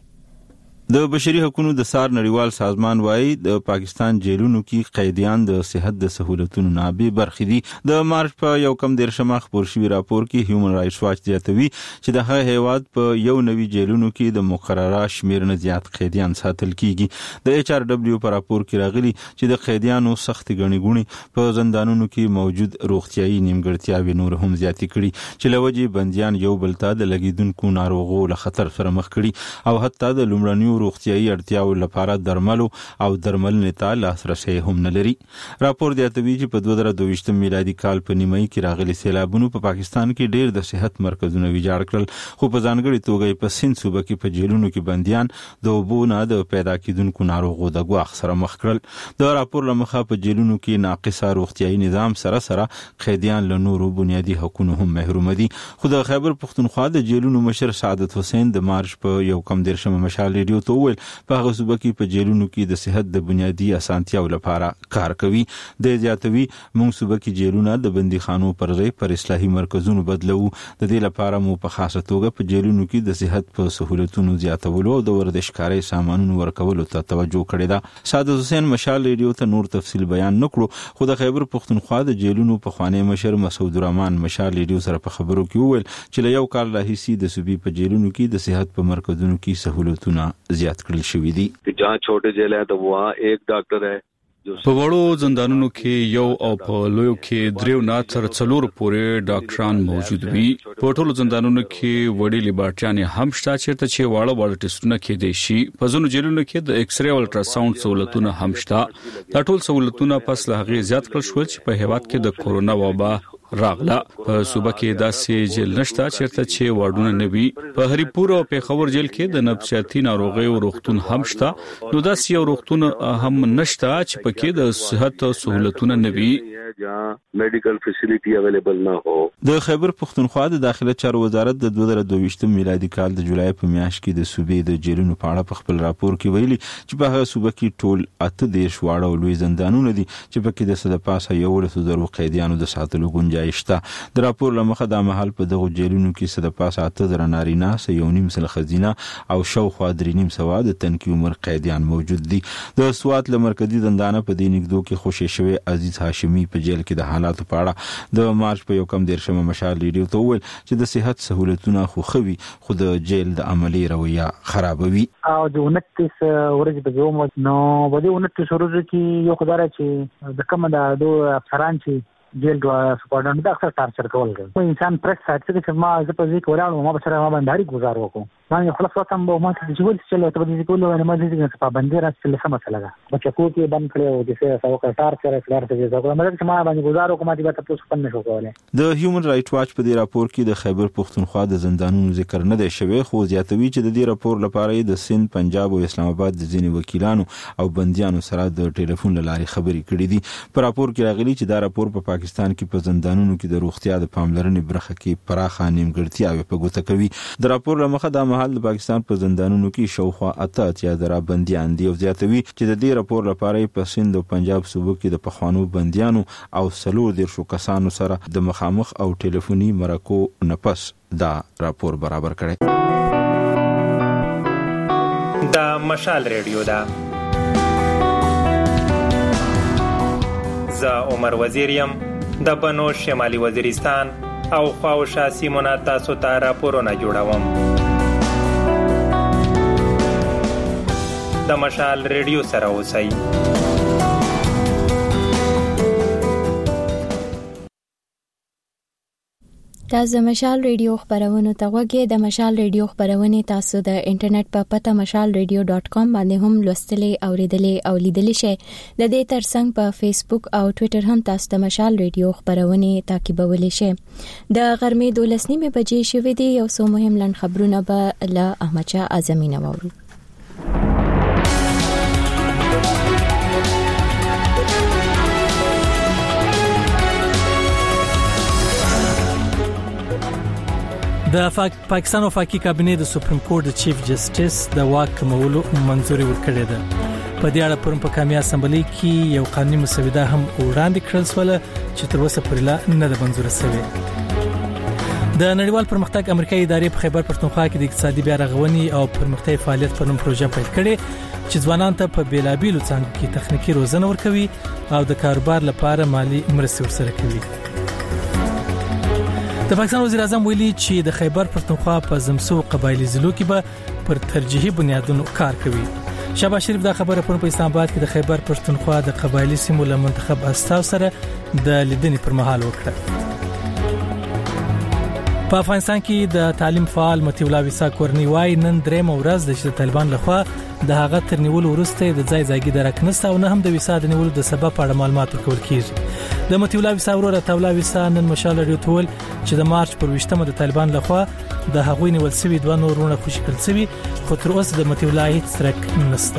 د بشري حقوقو د سار نړیوال سازمان وايي د پاکستان جیلونو کې قیدیان د صحت د سہولتونو نه بې برخې دي. د مارچ په یو کم 13 خبر شوی راپور کې هیومن رائټس واچ زیاتوي چې د هغه هیواد په یو نوي جیلونو کې د مقرره شمیر نه زیات قیدیان ساتل کیږي. د ایچ آر دبليو پر راپور کې راغلي چې د قیدیانو سخت غني ګونی په زندانونو کې موجود روغتيایي نیمګړتیاوې نور هم زیاتې کړي چې لوجي بنديان یو بل ته د لګیدونکو ناروغو له خطر سره مخ کړي او حتی د لومړنیو روغتيایي اړتیاو لپاره درملو او درملنې ته لاسرسي هم نه لري. راپور زیاتوي چې په 2022 میلادي کال په نیمایي کې راغلي سیلابونو په پاکستان کې ډېر د صحت مرکزونه ویجاړ کړل، خو په ځانګړي توګه په سند صوبه کې په جیلونو کې بنديان د اوبو نه د پیدا کېدونکو ناروغو د ګواښ سره مخ کړل. د راپور لمخه په جیلونو کې ناقصه روغتيایي نظام سره قیدیان له نورو بنیادي حقوقو هم محروم دي. خو د خیبر پختونخوا د جیلونو مشر سعادت حسین د مارچ په یو کم 13 مشال ریډیو ته وویل په هغه صوبه کې په جیلونو کې د صحت د بنیادي اسانتیاو لپاره کار کوي. د زیاتوي موږ صوبه کې جیلونه د بندیخانو پر ځای پر اصلاحي مرکزونو بدلو. د دې لپاره مو په خاصه توګه په جیلونو کې د صحت په سہولتونو زیاتولو او د ورزشکاري سامانونو ورکولو ته توجه کړې ده. سعادت حسین مشال ریډیو ته نور تفصیل بیان نکړو، خو د خیبر پختونخوا د جیلونو په خوانی مشر مسعود الرحمن مشال ریډیو سره په خبرو کې وویل چې له یو کال راهیسې د صوبې په جیلونو کې د صحت په مرکزونو کې سہولتونه زیات کړل شوی دي. جہاں چھوٹے جیل ہیں تو وہاں ایک ډاکټر ہے. په وړو زندانونو کې یو او په لویو کې دریو نه تر څلور پورې ډاکټران موجود وي. په ټولو زندانونو کې وړي لیبارټریانې هم شته چې واړه ټیسټونه کېدای شي. په ځینو جیلونو کې د ایکس ری او الټراساوند سہولتونه هم شته. دا ټول سہولتونه پس له هغه زیات کړل شول چې په هیواد کې د کورونا وبا راغله. په صوبه کې داسې جیل نشته چې وارډونه نه وي. په هریپور او پیښور جیل کې د نفسیاتي ناروغیو روغتون هم شته. نو داسې یو روغتون هم نشته چې پکې د صحت سہولتونه نه وي جہاں میډیکل فیسیلیټي اویلیبل نه هو. د خیبر پختونخوا د داخله چارو وزارت د 2022 میلادي کال د جولای په میاشت کې د صوبې د جیلونو په اړه په خپل راپور کې ویلي چې په هغه صوبه کې ټول 8 واړه او لوی زندانونه دي چې پکې د صد پاسه یو له زرو قیدیانو د ساتلو گنجائش شته. د راپور لمخه د محل په دغه جیلونو کې صد پاسه 8 نارینه 9.5 خزینه او شاوخوا 3.5 د تنکي عمر قیدیان موجود دي. د سوات لمرکزی زندانه په دې نګدو کې خوشی شوی عزیز هاشمی په جیل کې د حالاتو په اړه د مارچ په یو کم 13 مشال ریډیو ته وویل چې د صحت سہولتونه خو خوي خو د جیل د عملی رویه خرابوي. او د 29 ورځې په یوم نو په دې 29 ورځو کې یو خدای چې د کوم د دوه افسران چې جیل د سپورټ د اکثر ټارچر کول کوي. انسان پرس ساتي چې ما زه په ځکه ولاړم ما سره ما باندې گزار وکړم. ما خلاص وختم به ما چې جوړ چې له تبدیل کولو نه ما دې چې په باندې راځي له سم مسله ده. بچ کو کې بند کړو چې څه ساو کا ټارچر کلار ته ځو ما چې ما باندې گزار وکړم دې به تاسو خپل نشو کولای. د هیومن رائټ واچ په دې راپور کې د خیبر پختونخوا د زندانونو ذکر نه دی شوی، خو زیاتوي چې د دې راپور لپاره د سند، پنجاب او اسلام آباد د ځینې وکیلانو او بنديانو سره د ټلیفون لارې خبرې کړې دي. په راپور کې راغلي چې دا راپور په پاکستان کې په زندانونو کې د روغتیا د پاملرنې برخه کې پراخه نیمګړتیاوې په ګوته کوي. د راپور لمخه د محل د پاکستان په زندانونو کې شاوخوا 8 درا بنديان دي او زیاتوي چې د دې راپور لپاره په سند او پنجاب صوبو کې د پخوانو بنديانو او 30 کسانو سره د مخامخ او ټلیفوني مرکو نفس دا راپور برابر کړي. دا مشال ریډیو دا زه عمر وزیریم د بنو شمالي وزیرستان او خواوشا سیمونه تاسو ته راپورونه جوړوم. د مشال ریډیو سره اوسئ. تاسو د مشال ریډیو خبرونه ته وګورئ. د مشال ریډیو خبرونه تاسو د انټرنیټ په پته mashalradio.com باندې هم لوستلې او ریډلې او لیدلې شئ. د دې ترڅنګ په فیسبوک او ټوئیټر هم تاسو د مشال ریډیو خبرونه تعقیبولی شئ. د غرمې 12:30 بجې شوې دي. یو څو مهم لن خبرونه به له احمد شاه اعظمي نه وورو. د پاکستان وفاقي کابینه د سپریم کورټ د چیف جسټس د واک کمولو منځوري ورکړې ده. په دې اړه پرون په قومي اسمبلی کې یو قانوني مسوده هم وړاندې کړل شو چې تر اوسه پورې لا نه ده منځور شوې. د نړیوال پرمختګ امریکایي ادارې په خیبر پښتونخوا کې د اقتصادي بیا رغونې او پرمختګ فعالیت په نوم پروژه پیل کړې چې ځوانانو ته په بیلابیلو څانګو کې تخنیکی روزنه ورکوي او د کاروبار لپاره مالی مرستې ورسره کوي. د پاکستان وزیر اعظم ویلي چې د خیبر پښتونخوا په زمسو قبایلی ضلعو کې به پر ترجیحي بنیادونو کار کوي. شهباز شریف دا خبره په اسلام آباد کې د خیبر پښتونخوا د قبایلی سیمو له منتخب استاذ سره د لیدنې پر مهال وکړه. په افغانستان کې د تعلیم فعال متي الله ویسا کورنی وای نن درېم ورځ د طالبان لخوا د هغه تر نیولو وروسته د ځای درک نشته او نه هم د ویسا د نیولو د سبب په اړه معلومات ورکول کیږي. د متي الله ویسا ورور الله ویسا نن مشال لري ټول چې د مارچ پر 20مه د طالبان لخوا د هغوی نیول سوي دوه نورونه خوشی کړل سوي خو تر اوسه د متي الله هیڅ ترک نشته.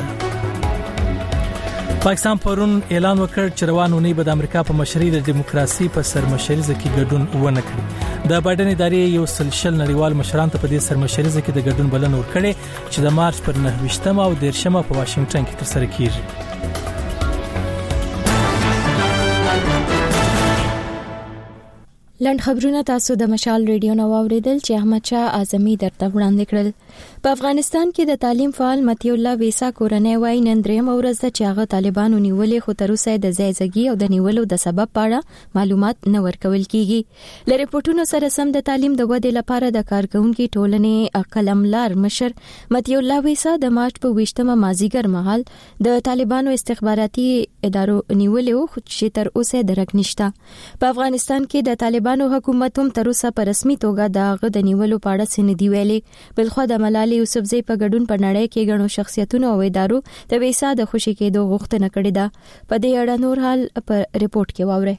پاکستان پرون اعلان وکړ چې روانونه به د امریکا په مشرۍ د دیموکراسي په سرمشریزه کې ګډون ونه کړي. د بایدن ادارې یو سلسله نړیوال مشران ته په دې سرمشریزه کې د ګډون بلنه ورکړې چې د مارچ پر 9مه او 10مه په واشنگټن کې ترسره کیږي. لند خبرونه تاسو د مشال ریډیو نو اوریدل چې احمد شاه اعظمي درته وړاندې کړل. په افغانستان کې د تعلیم فعال متي الله ویسا کورنۍ وای نن درېم ورځ چې هغه طالبانو نیولې خو تر اوسه د ځایزګي او د نیولو د سبب په اړه معلومات نه ورکول کیږي. ل ریپورتونو سره سم د تعلیم د ودې لپاره د کارکونکو ټولنې قلملار مشر متي الله ویسا د مارچ په 20مه مازیګر مهال د طالبانو استخباراتي ادارو نیولې او چې تر اوسه درک نشته. په افغانستان کې د طالبانو حکومت هم تر اوسه په رسمي توګه د غد نیولو په اړه سندې ویلي. بلخو د ملالي یوسفزۍ په ګډون په نړۍ کې غنو شخصیتونو او ادارو د ویسا د خوشی کېدو غوښتنه کړې ده. په دې اړه نور حال په ریپورت کې واورئ.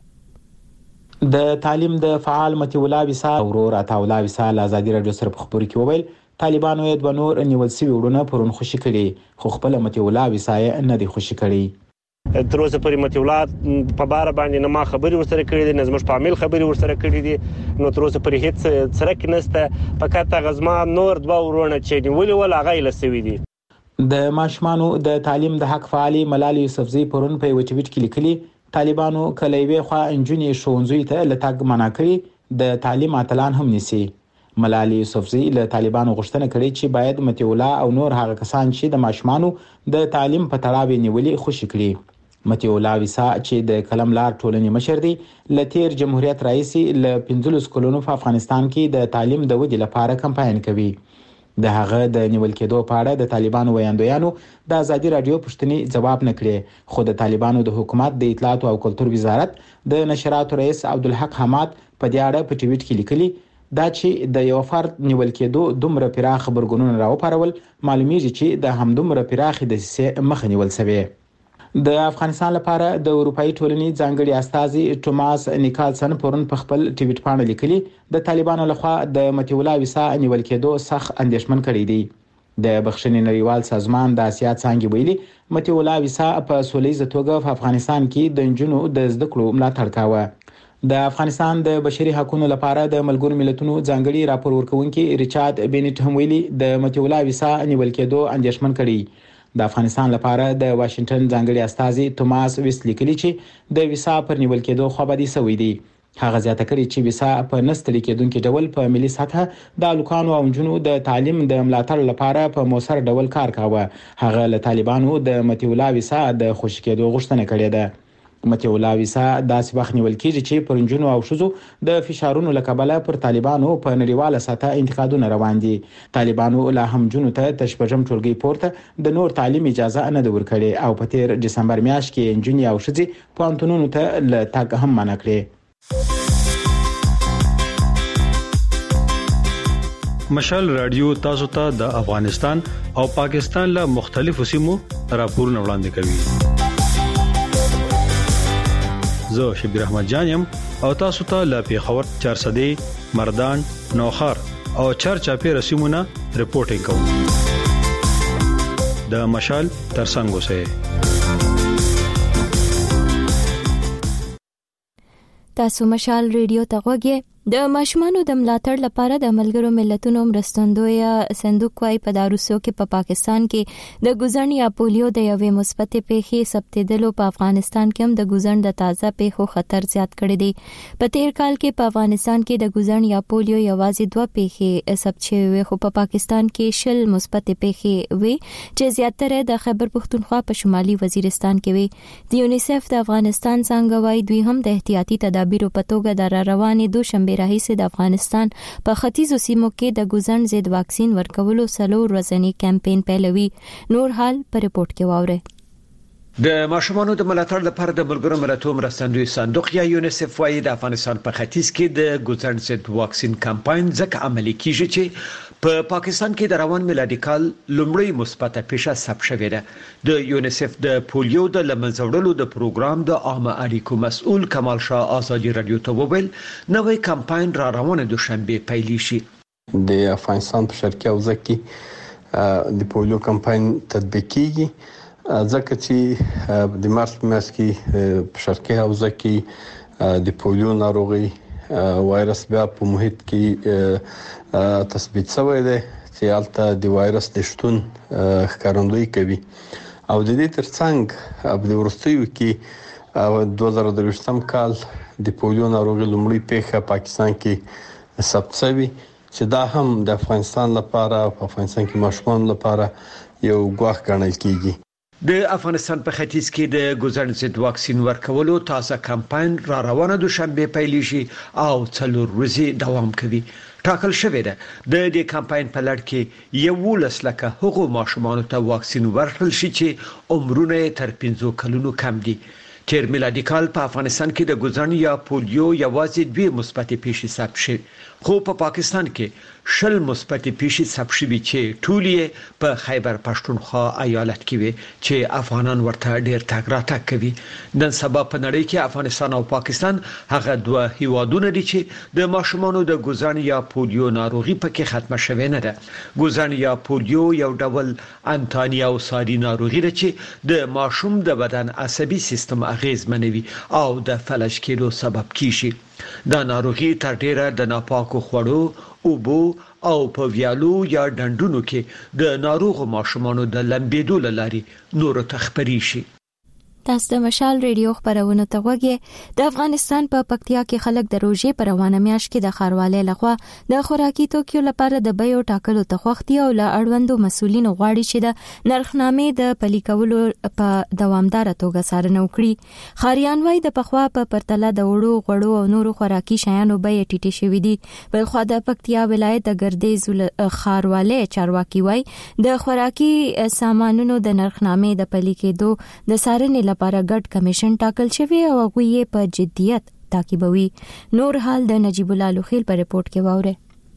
د تعلیم د فعال متي الله ویسا ورور عطاالله ویسا له ازادي رادیو سره په خبرو کې وویل طالبانو یې د نور نیول سوي وړونه پرون خوشی کړي خو خپل متي الله ویسا یې نه دی خوشی کړي. تر اوسه پورې متي الله په بار باندې نه ما خبري ورسره کړې دي نه زموږ په عامل خبري ورسره کړې دي نو تر اوسه پورې هیڅ څرک نشته. فقط غزما نور دوه ورونه چې نیولې ول هغه یې لسوي دي. د ماشمانو د تعلیم د حق فعالي ملالي یوسفزۍ پرون په یو ټویټ کې لیکلي طالبانو کله وی خو انجونې شونځوي ته لټاګ منع کړي د تعلیم اتلان هم نسی. ملالي یوسفزۍ له طالبانو غوښتنه کړې چې باید متي الله او نور هغه کسان چې د ماشمانو د تعلیم په تړاو نیولې خوشی کړي. متي الله ویسا چې د قلم لار ټولنې مشر دی لتیر جمهوریت رئیس ل 15 کلونو په افغانستان کې د تعلیم د ودې لپاره کمپاین کوي. د هغه د نیول کېدو په اړه د طالبانو ویاندویانو د ازادي رادیو پښتني جواب نکړي خو د طالبانو د حکومت د اطلاعات او کلتور وزارت د نشراتو رئیس عبدالحق حماد په دې اړه په ټویټ کې لیکلي دا چې د یو فرد نیول کېدو دومره پراخ خبرګونونه راوپارول معلومیږي چې د همدومره پراخ د مخ نیول شوی. د افغانستان لپاره د اروپאי ټولنې ځانګړي استازي ټوماس نیکالسن پرون په خپل ټویټ باندې لیکلي د طالبانو لخوا د متي الله ویسا نیول کېدو سخت اندېښمن کړي دي. د بخښنې نړیوال سازمان د آسیا څنګه ویلي متي الله ویسا په سولېزه توګه په افغانستان کې د جنونو د زده کړو ملاتړ کاوه. د افغانستان د بشري حقوقو لپاره د ملګرو ملتونو ځانګړي راپور ورکونکي ریچارډ بینټ هم ویلي د متي الله ویسا نیول کېدو اندېښمن کړي. د افغانستان لپاره د واشنگټن ځانګړي استازي توماس ویس لیکلي چې د ویسا پر نیول کېدو خبري سوي دي. هغه زیاته کړي چې ویسا په نستړي کېدونکو ډول په ملي سطح د الکانو او جنونو د تعلیم د ملاتړ لپاره په موثر ډول کار کاوه. هغه له طالبانو د متي الله ویسا د خوشی کېدو غوښتنه کړې ده. متي الله ویسا داسې وخت نیول کیږي چې پرنجونو او شوزو د فشارونو لکبله پر طالبانو په نړیواله سطح انتقادونه روان دي. طالبانو لا هم جنو ته تشبجم ټولګي پورته د نور تعلیم اجازه نه د ورکړي او په 13 دسمبر میاشت کې انجونی او شذي پوانتونونو ته ل تاګ هم منع کړي. مشال رادیو تاسو ته د افغانستان او پاکستان له مختلفو سیمو راپورونه وړاندې کوي. زه شبیر احمد جانم او تاسو ته له پیښور 400 مردان نوخار او چرچاپی رسمونه رپورټینګ کوم. د مشال ترڅنګ اوسئ. تاسو مشال ریډیو ته غوږی. د ماشومانو د ملاتړ لپاره د ملګرو ملتونو مرستندوی صندوق وايي په داروسو کې په پاکستان کې د ګوزن یا پولیو د یوې مثبتې پیښې ثبتېدلو په افغانستان کې هم د ګوزن د تازه پیښو خطر زیات کړی دی. په تیر کال کې په افغانستان کې د ګوزن یا پولیو یوازې 2 پیښې ثبت شوې خو په پاکستان کې 10 مثبتې پیښې وي چې زیاتره د خیبر پختونخوا په شمالي وزیرستان کې وي. د یونیسف د افغانستان څنګه وايي دوی هم د احتیاطي تدابیرو په توګه د روانې دوشنبه راهیسې د افغانستان په ختیځو سیمو کې د ګوزن ضد واکسین ورکولو 3 ورځنی کمپاین پیلوي. نور حال په رپورت کې واورئ. د ماشومانو د ملاتړ لپاره د ملګرو ملتونو مرستندوی صندوق یا یونیسف وايي د افغانستان په ختیځ کې د ګوزن ضد واکسین کمپاین ځکه عملي کیږي چې په پاکستان کې د روان میلادي کال لومړی مثبته پیښه ثبت شوې ده. د یونیسف د پولیو د لمنځوړلو د پروګرام د عامه اړیکو مسؤل کمال شاه آزادي رادیو ته وویل نوې کمپاین را روانه دوشنبه پیل شي. د افغانستان په شرقي حوزه کې د پولیو کمپاین تطبیق کیږي ځکه چې د مارچ میاشت کې په شرقي حوزه کې د پولیو ناروغي وایرس بیا په محیط کې تثبیت شوی دی چې البته د وایرس د شتون ښکارندویي کوي او د دې ترڅنګ په ورستیو کې 2023 کال د پولیو ناروغي لومړی پیښه پاکستان کې ثبت شوی چې دا هم د افغانستان لپاره په افغانستان کې ماشومان لپاره یو ګواښ ګڼل کیږي. د افغانستان په ختیځ کې د ګوزن ضد واکسین ورکولو تازه کمپاین را روانه دوشنبه پیل شي او 4 ورځې دوام کوي. ټاکل شوې ده د دې کمپاین په لړ کې 11 لکه حقوق ماشومان ته واکسین ورکړل شي چې عمرونه تر 15 کلونو کم دي. تیر میلادي کال په افغانستان کې د ګوزن یا پولیو یوازې 2 مثبتې پیښې ثبت شوې خو په پاکستان کې 10 مثبتې پیښې ثبت شوې چې ټول یې په خیبر پښتونخوا ایالت کې وي چې افغانان ورته ډېر تګ راتګ کوي. نن سبا په نړۍ کې افغانستان او پاکستان هغه 2 هیوادونه دي چې د ماشومانو د ګوزن یا پولیو ناروغي پکې ختمه شوې نه ده. ګوزن یا پولیو یو ډول انتانی او ساري ناروغي ده چې د ماشوم د بدن عصبي سیستم اغیزمنوي او د فلج کېدو سبب کیږي. دا ناروغي تر ډیره د ناپاکو خوړو، اوبو او په ویالو یا ډنډونو کې د ناروغ ماشومانو د لمبېدو لاري نور ته خپري شي. تاسو د مشال ریډیو خبرونه ته غوږی. د افغانستان په پکتیا کې خلک د روزې پر روانه میاشت کې د خاروالۍ لخوا د خوراکي توکیو لپاره د بیو ټاکلو ته خوښتي او له اړوندو مسولینو غواړي چې د نرخنامې د پلي کولو په دوامدار توګه څارنه وکړي. خاریان وايي د پخوا په پرتله د وړو غوړو او نورو خوراکي شیانو بیې ټیټې شوې دي. بل خو د پکتیا ولایت د ګردیز خاروالۍ چارواکي وايي د خوراکي سامانونو د نرخنامې د پلي کېدو د څارنې لپاره ګډ کمیشن ټاکل شوی او هغه یې په جدیت تعقیبوي. نور حال د نجیب الله لوخیل په رپورت کې واورئ.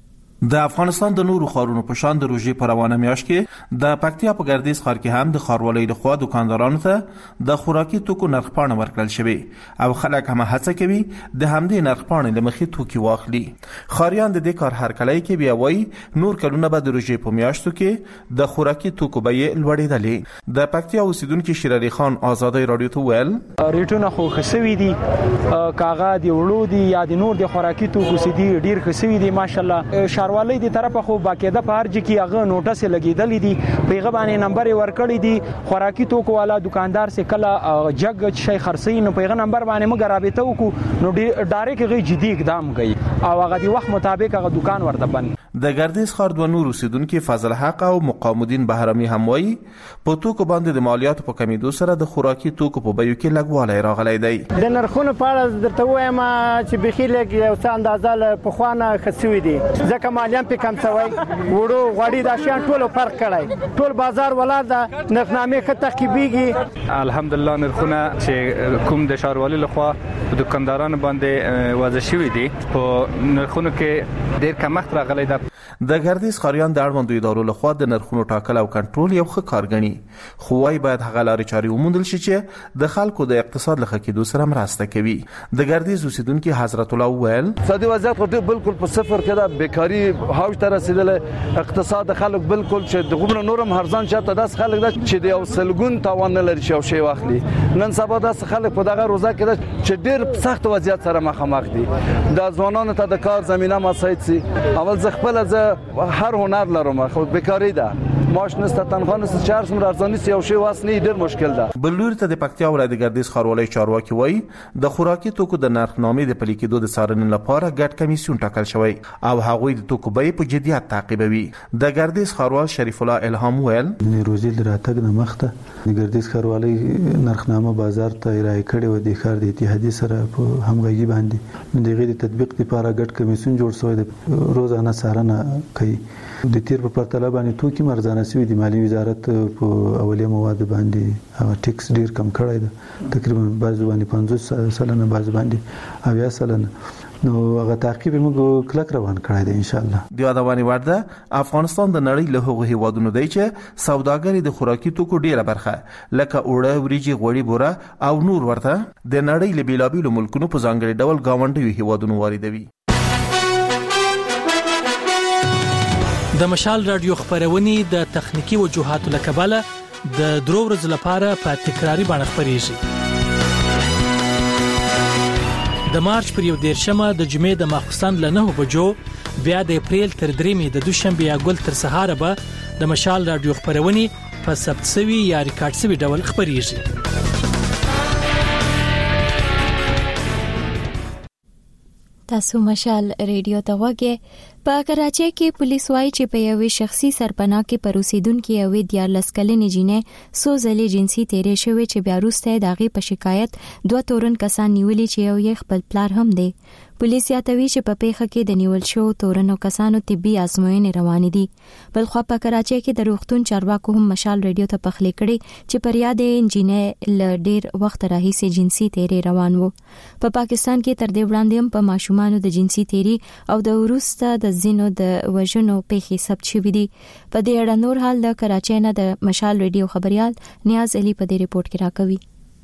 د افغانستان د نورو ښارونو په شان د روزې په روانه میاشت کې د پکتیا په ګردیز ښار کې هم د ښاروالۍ لخوا دکاندارانو ته د خوراکي توکو نرخپاڼه ورکړل شوې او خلک هم هڅه کوي د همدې نرخپاڼې له مخې توکي واخلي. ښاریان د دې کار هرکلی کې بیا وایي نور کلونه به د روزې په میاشتو کې د خوراکي توکو بیې لوړېدلې. د پکتیا اوسیدونکي شیر علي خان آزادۍ رادیو ته ویل ریټونه خو خسوي دي کاغه دی وړو دي یا د نور د خوراکي توکو سدي ډیر خسوي دي ماشالله. ښاروالۍ دی طرفه خو باقاعده په هر ځای کې هغه نوټس لګیدلې دي پیغه باندې نمبر ورکړی دي خوراکي توکو والا دکاندار سے کله جګ شي خرڅي نو پیغه نمبر باندې موږ رابطه وکړو نو ډایرکټ غي جدي اقدام کوي او هغه د وخت مطابق هغه دکان ورته بند. د ګردیز ښار دوه نور اوسیدونکو فضل حق او مقام الدین بهرامي هم وایي په توکو باندې د مالیاتو په کمیدو سره د خوراکي توکو په بیو کې لږوالی راغلی دی. د نرخونو په اړه درته وایم چې بخي لږ یو څه اندازه له پخوانه ښه سوي دي، ځکه مالیه هم پرې کم شوی، وړو غوړي دا شیان ټولو فرق کړی، ټول بازار ولاړ ده، نرخنامې ښه تعقیبېږي. الحمدلله نرخونه چې کوم د ښاروالۍ لخوا په دکاندارانو باندې وضع شوي دي په نرخونو کې ډېر کمښت راغلی ده. د ګردیز ښاریان د اړوندو ادارو لخوا د نرخونو ټاکل او کنټرول یو ښه کار ګڼي، خو وايي باید هغه لارې چارې وموندل شي چې د خلکو د اقتصاد له ښه کېدو سره مرسته کوي. د ګردیز اوسیدونکي حضرت الله وویل اقتصادي وضعیت خو بالکل په صفر کې ده، بیکاري هاوج ته رسېدلې، اقتصاد خلک بالکل چې د غومره نورم هرزان شته، داس خلک ده چې د یو سلګون تاوان نه لري چې یو شی واخلي. نن سبا داس خلک په دغه روزه کې ده چې ډېر سخت وضعیت سره مخامخ دي. د ځوانانو ته د کار زمينه مساعد سي. اول زه خپل هر هنر لرم، خو بیکاری ده، معاش نشته، تنخواه نشته، چهار څومره ارزاني سي یو شی واسني ډېر مشکل ده. بل لوري ته د پکتیا ولایت ګردیز ښاروالۍ چارواکي وایي د خوراکي توکو د نرخنامې د پلي کېدو د څارنې لپاره ګډ کمیسیون ټاکل شوی او هغوی د توکو بیې په جدیت تعقیبوي. د ګردیز ښاروال شریف الله الهام ویل روزي د راتګ نه مخته د ګردیز ښاروالۍ نرخنامه بازار ته ارائه کړې و، د ښار د اتحادیې سره په همغږي باندې د غیر تطبیق لپاره ګډ کمیسیون جوړ شوی دی، روزانه څارنه کوي. د تیر په پرتله باندې توکي مرزانه سوي دي. مالی وزارت په اولیه مواد باندې هغه ټیکس ډیر کم کړی دی، تقریبا بعض باندې 50% بعض باندې 80%، نو هغه تعقیب موږ کلک روان کړی دی ان شاء الله. د یادوالي وړ ده افغانستان د نړۍ له هغو هیوادونو دی چې سوداګري د خوراکي توکو ډیره برخه لکه اوړه، وریجې، غوړي، بوره او نور ورته د نړۍ له بیلابیلو ملکونو په ځانګړي ډول گاونډیو هیوادونو واردوي. د مشال رادیو خبرونه د تخنیکی وجوهاتو لکباله د درو ورځې لپاره په تکراری باندې خبريږي. د مارچ پر 11 د جمعې د ماخستان له 9 بجو بیا د اپریل تر 3 د دوشنبه یا ګل تر سهار به د مشال رادیو خبرونه په ثبت شوی یا ریکارډ شوی ډول خبريږي. تاسو مشال ریډیو ته وګورئ. په کراچۍ کې پولیس وايي چې په یوې شخصي سرپناه کې پروسیدونکو یوې 14 کلنې جینې سو ځلې جنسي تیرې شوې چې بیا وروسته داغي په شکایت 2 تورن کسان نیولې چې یو یې خپل پلار هم دی. پولیس یادوي چې په پیښه کې د نیول شو تورنو کسانو طبي ازموینې روانې دي. بل خو په کراچۍ کې د روغتون چارواکو هم مشال ریډیو ته پخلی کړي چې پر یادې جینې ل ډیر وخت راهیسې جنسي تیرې روان وو. په پاکستان کې تر دې وړاندې هم په ماشومانو د جنسي تیرې او د وروسته د زینو د وژنو پیښې ثبت شوې دي. په دې اړه نور حال د کراچۍ نه د مشال ریډیو خبريال نیاز علي په دې ریپورت کې راکوي.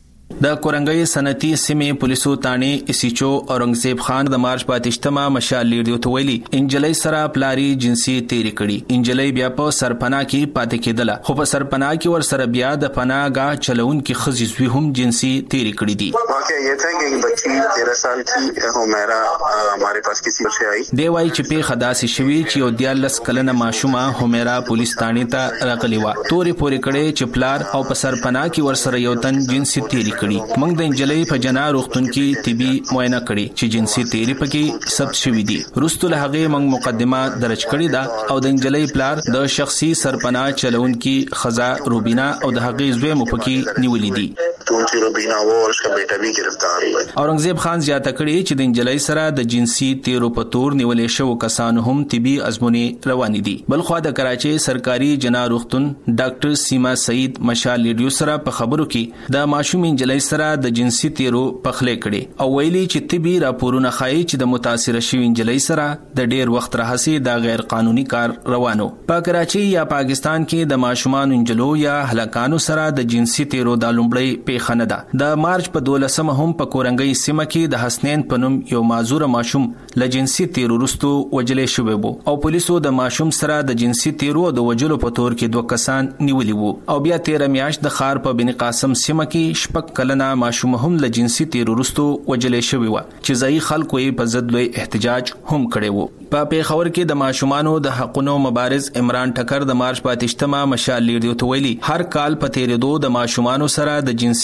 د کورنګي صنعتي سیمې پولیسو تانی اسیچو اورنګزیب خان د مارچ 28 مشال ریډیو ته ویلي انجلۍ سره پلاری جنسي تیری کړي. انجلۍ بیا په سرپناه کې پاتې کېدله، خو په سرپناه کې ور سره بیا د پناهګاه چلون کې خزي زوی هم جنسي تیری کړي دي. واقعا یہ تھا کہ بچی 13 سال کی همیرا ہمارے پاس کسی سے آئی. دی وای چې په خداسي شوی چې یو 14 کلنه ماشومه همیرا پولیس تانی ته راغلی و. تورې پورې کړي چې پلار او په سرپناه کې ور سره یو تن جنسي تیری کړي. موږ د انجلۍ په جنا روغتون کې طبي معاینه کړي چې جنسي تیری پکې ثبت شوی دي. وروسته له هغه موږ مقدمه درج کړې ده او د انجلۍ پلار د شخصي سرپناه چلون کې خزا روبینا او د هغه زوی مو پکې نیولې دي. تونچی روبینا و اور اس کا بیٹا بھی گرفتار ہوا. اورنګزیب خان زیاته کړي چې د انجلۍ سره د جنسي تیرو په تور نیولې شو کسان هم طبي ازمونې روان دي. بلخو د کراچۍ سرکاري جنا روغتون ډاکټر سیما سعید مشال ریډیو سره په خبرو کې د ماشوم انجلۍ سره د جنسي تیرو پخلې کړي او ویلي چې طبي راپورونه ښایي چې د متاثر شوی انجلۍ سره د ډیر وخت راهسي د غیر قانوني کار روانو. په کراچۍ یا پاکستان کې د ماشومان انجلو یا هلاکانو سره د جنسي تیرو د لومړی پیښه نه ده. د مارچ په 12 هم په کورنګي سیمه کې د حسنین پنوم یو معذور ماشوم له جنسي تیرو وروسته وجلې شوی وو او پولیسو د ماشوم سره د جنسي تیرو د وجلو په تور کې 2 کسان نیولي وو او بیا 13 میاشت د خار په بن قاسم سیمه کې شپږ کلنه ماشوم هم له جنسي تیرو وروسته وجلې شوی و چې ځای خلکو یې په ضد لوی احتجاج هم کړی وو. په پیښور کې د ماشومانو د حقونو مبارز عمران ټکر د مارچ 28 مشال ریډیو ته ویلي هر کال په تیرېدو د ماشومانو سره د جنسي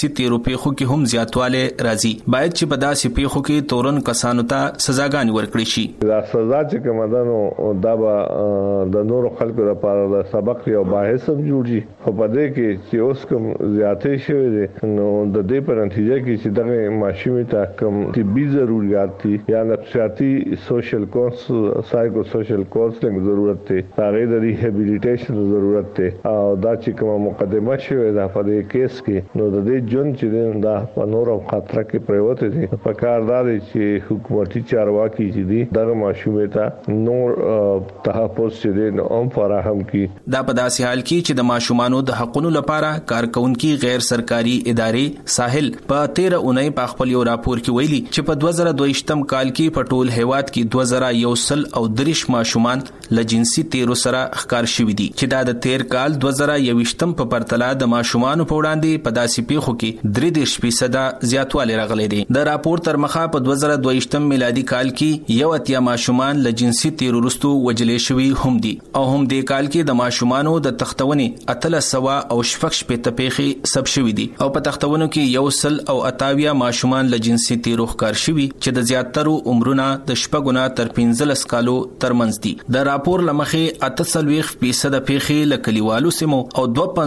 جنسي تیرو پیښو کې هم زیاتواله راځي. باید چې په داسې پیښو کې تورن کسانو ته سزاګانې ورکړي شي. دا سزا چې کومه دا به د نورو خلکو لپاره د سبق یو باعث هم جوړي. خو په دې کې چې اوس کوم زیاتې شوی دي نو د دې په نتیجه کې چې دغه ماشومې ته کوم طبي ضرورت دي یا نفسیاتي سوشل کورس سایکو سوشل کورسینګ ضرورت دی، هغه د ریهابیلیټیشن ضرورت دی او دا چې کوم مقدمه شوی دا په دې کیس کې نو د دې جون چې دا په نورو خطر کې پریوت دي. په کار دا دی چې حکومتي چارواکي چې دي دغه ماشومې ته نور تحفظ چې دي نو هم فراهم کړي. دا په داسې حال کې چې د ماشومانو د حقوقو لپاره کارکونکي غیر سرکاري ادارې ساحل په 13 اونۍ په خپل یو راپور کې ویلي چې په 2022م کال کې په ټول هیواد کې 2130 ماشومان له جنسي تیرو سره ښکار شوي دي چې دا د 13 کال 2021م په پرتله د ماشومانو په وړاندې په داسې پیښو کې 3% زیاتوالی راغلی دی. د راپور تر مخه په 2022م میلادي کال کې 81 ماشومان له جنسي تیرو وروسته وجلې شوي هم دي او هم د کال کې د ماشومانو د تختونې 300 او شپږ پیښې ثبت شوي دي او په تختونو کې 128 ماشومان له جنسي تیرو ښکار شوي چې د زیاترو عمرونه د 6 تر 15 کالو ترمنځ دي. د راپور لمخې 48% پیښې له کلیوالو سیمو او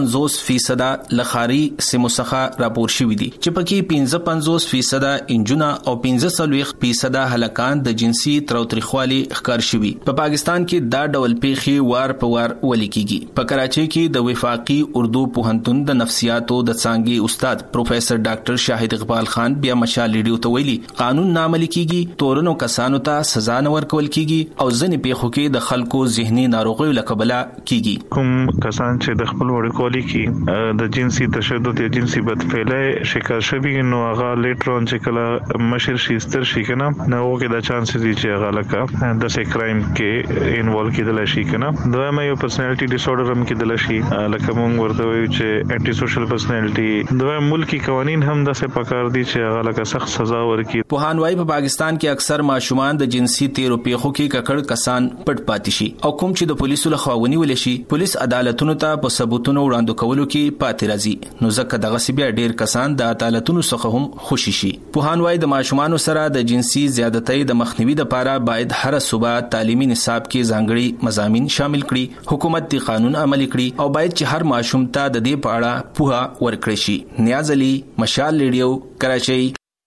52% له ښاري سیمو څخه راپور شوي دي چې پکې 55% انجونه او 15% هلکان د جنسي تاوتریخوالي ښکار شوي. په پاکستان کې دا ډول پیښې وار په وار ولیکيږي. په کراچي کې د وفاقي اردو پوهنتون د نفسیاتو د څانګې استاد پروفیسر ډاکټر شاهد اقبال خان بیا مشال ریډیو ته ویلي قانون نامعلي کیږي، تورنو کسانو ته سزا نه ورکول کیږي او ځینې پیښو کې د خلکو ذهني ناروغیو له کبله کیږي. کوم کسان چې د خپل وړوکوالي کې د جنسي تشدد یا جنسي بدفعلۍ شکار شوي نو هغه لیټرون چې کله مشر شي ستر شي کنه نو هغه د چانسز دي چې هغه لکه د سې کرایم کې انوالو کېدل شي کنه. دویمه یو پرسنالټي ډیس آرډر هم کېدل شي لکه موږ ورته وایو چې انټي سوشل پرسنالټي. دویم ملکی قوانین هم د څه پکار دي چې هغه لکه سخت سزا ورکړي. پوهان وايي په پاکستان کې اکثر ماشومان د جنسي تیرو پیښو کې ککړ کسان پټ پاتې شي او کوم چې د پولیسو لخوا ونیول شي پولیس عدالتونو ته په ثبوتونو وړاندې کولو کې پاتې راځي نو ځکه دغه بیا ډیر کسان د عدالتونو څخه هم خوشي شي. پوهان وايي د ماشومانو سره د جنسي زیادتۍ د مخنیوي لپاره باید هر صوبه تعلیمي نصاب کې ځانګړي مضامین شامل کړي، حکومت د قانون عملي کړي او باید چې هر ماشوم ته د دې په اړه پوهه ورکړي شي. نیاز علي، مشال ریډیو، کراچۍ.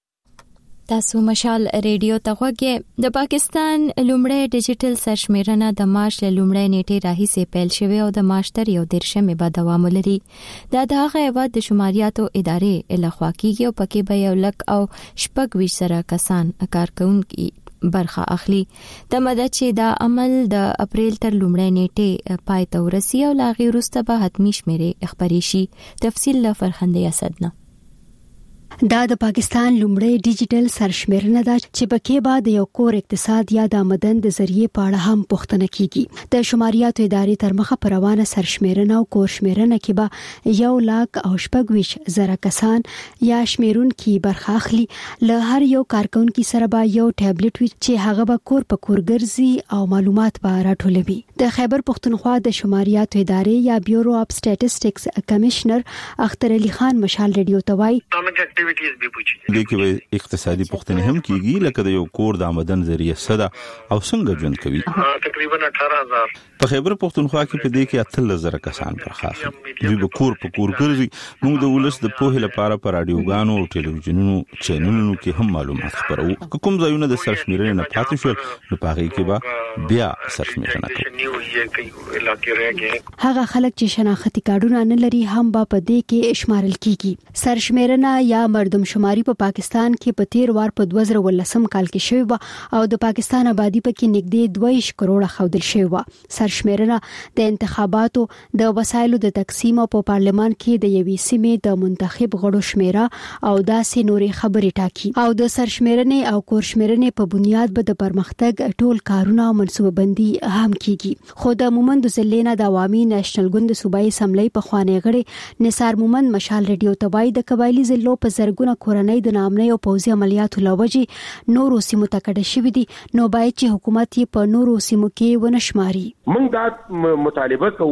تاسو مشال ریډیو ته غوږی. د پاکستان لومړی ډیجیټل سرشمیرنه د مارچ له لومړۍ نیټې راهیسې پیل شوه او د مارچ تر 13مې به دوام ولري. دا د هغه هیواد د شماریاتو ادارې لخوا کیږي او پکې به 1.26 کسان کارکونکي برخه اخلي. د مدد چې دا عمل د اپریل تر لومړۍ نیټې پای ته ورسي او لا غیر وروسته به حتمی شمیرې خبري شي. تفصیل له فرخنده اسدنه. دا د پاکستان لومړی ډیجیټل سرشمیرنه ده چې پکې به د یو کور اقتصاد یا د آمدن د ذریعہ په اړه هم پوښتنه کیږي. د شماریاتو ادارې تر مخه پر روانه سرشمیرنه او کور شمیرنه کې به 1.26 کسان یا شمیرونکي برخه اخلي. له هر یو کارکونکي سره به یو ټابلیټ وي چې هغه به کور په کور ګرځي او معلومات به راټولوي. د خیبر پښتونخوا د شماریاتو ادارې یا بیورو اف سټیټسټکس کمشنر اختر علي خان مشال ریډیو ته وایي د کې اقتصادي پوښتنې هم کیږي لکه د یو کور د آمدن ذریعہ صدا او څنګه ژوند کوي. تقریبا 18000 په خیبر پښتونخوا کې په دې کې 3000 کسان برخه اخلي. دوی به کور په کور ګرځي. موږ د ولس د پوهې لپاره پر رادیوګانو او ټلویزیونونو چینلونو کې هم معلومات خپروو. کوم ځایونه د سرشمیرنې نه پاتې شول نو په هغه کې به بیا سرشمیرنه کوو. هغه خلک چې شناختی کارتونه نه لري هم به په دې کې شمارل کیږي. سرشمیرنه یا مردم شماري په پاکستان کې په 13 وار په 2019 کال کې شوی و او د پاکستان آبادی په کې نږدې 2 کروڑه خودل شوی و. سرشمیرنه د انتخاباتو د وسایلو د تقسیم او په پارلمان کې د یوې سیمې د منتخب غړو شمیره او داسې نورې خبرې ټاکي او د سرشمیرنې او کورشمیرنې په بنیاد به د پرمختګ ټول کارونه او منصوبه بندي هم کیږي. خو د مومند زلینا د عوامي نېشنل ګوند صوبایي اسمبلی په خوانې غړي نثار مومند مشال ریډیو ته وایي د قبایلی ضلعو په زرګونه کورنۍ د نامنۍ او پوځي عملیاتو لوجې نورو سیمو ته کډه شوې دي نو باید چې حکومت یې په نورو سیمو کې ونشماري. موږ دا مطالبه کوو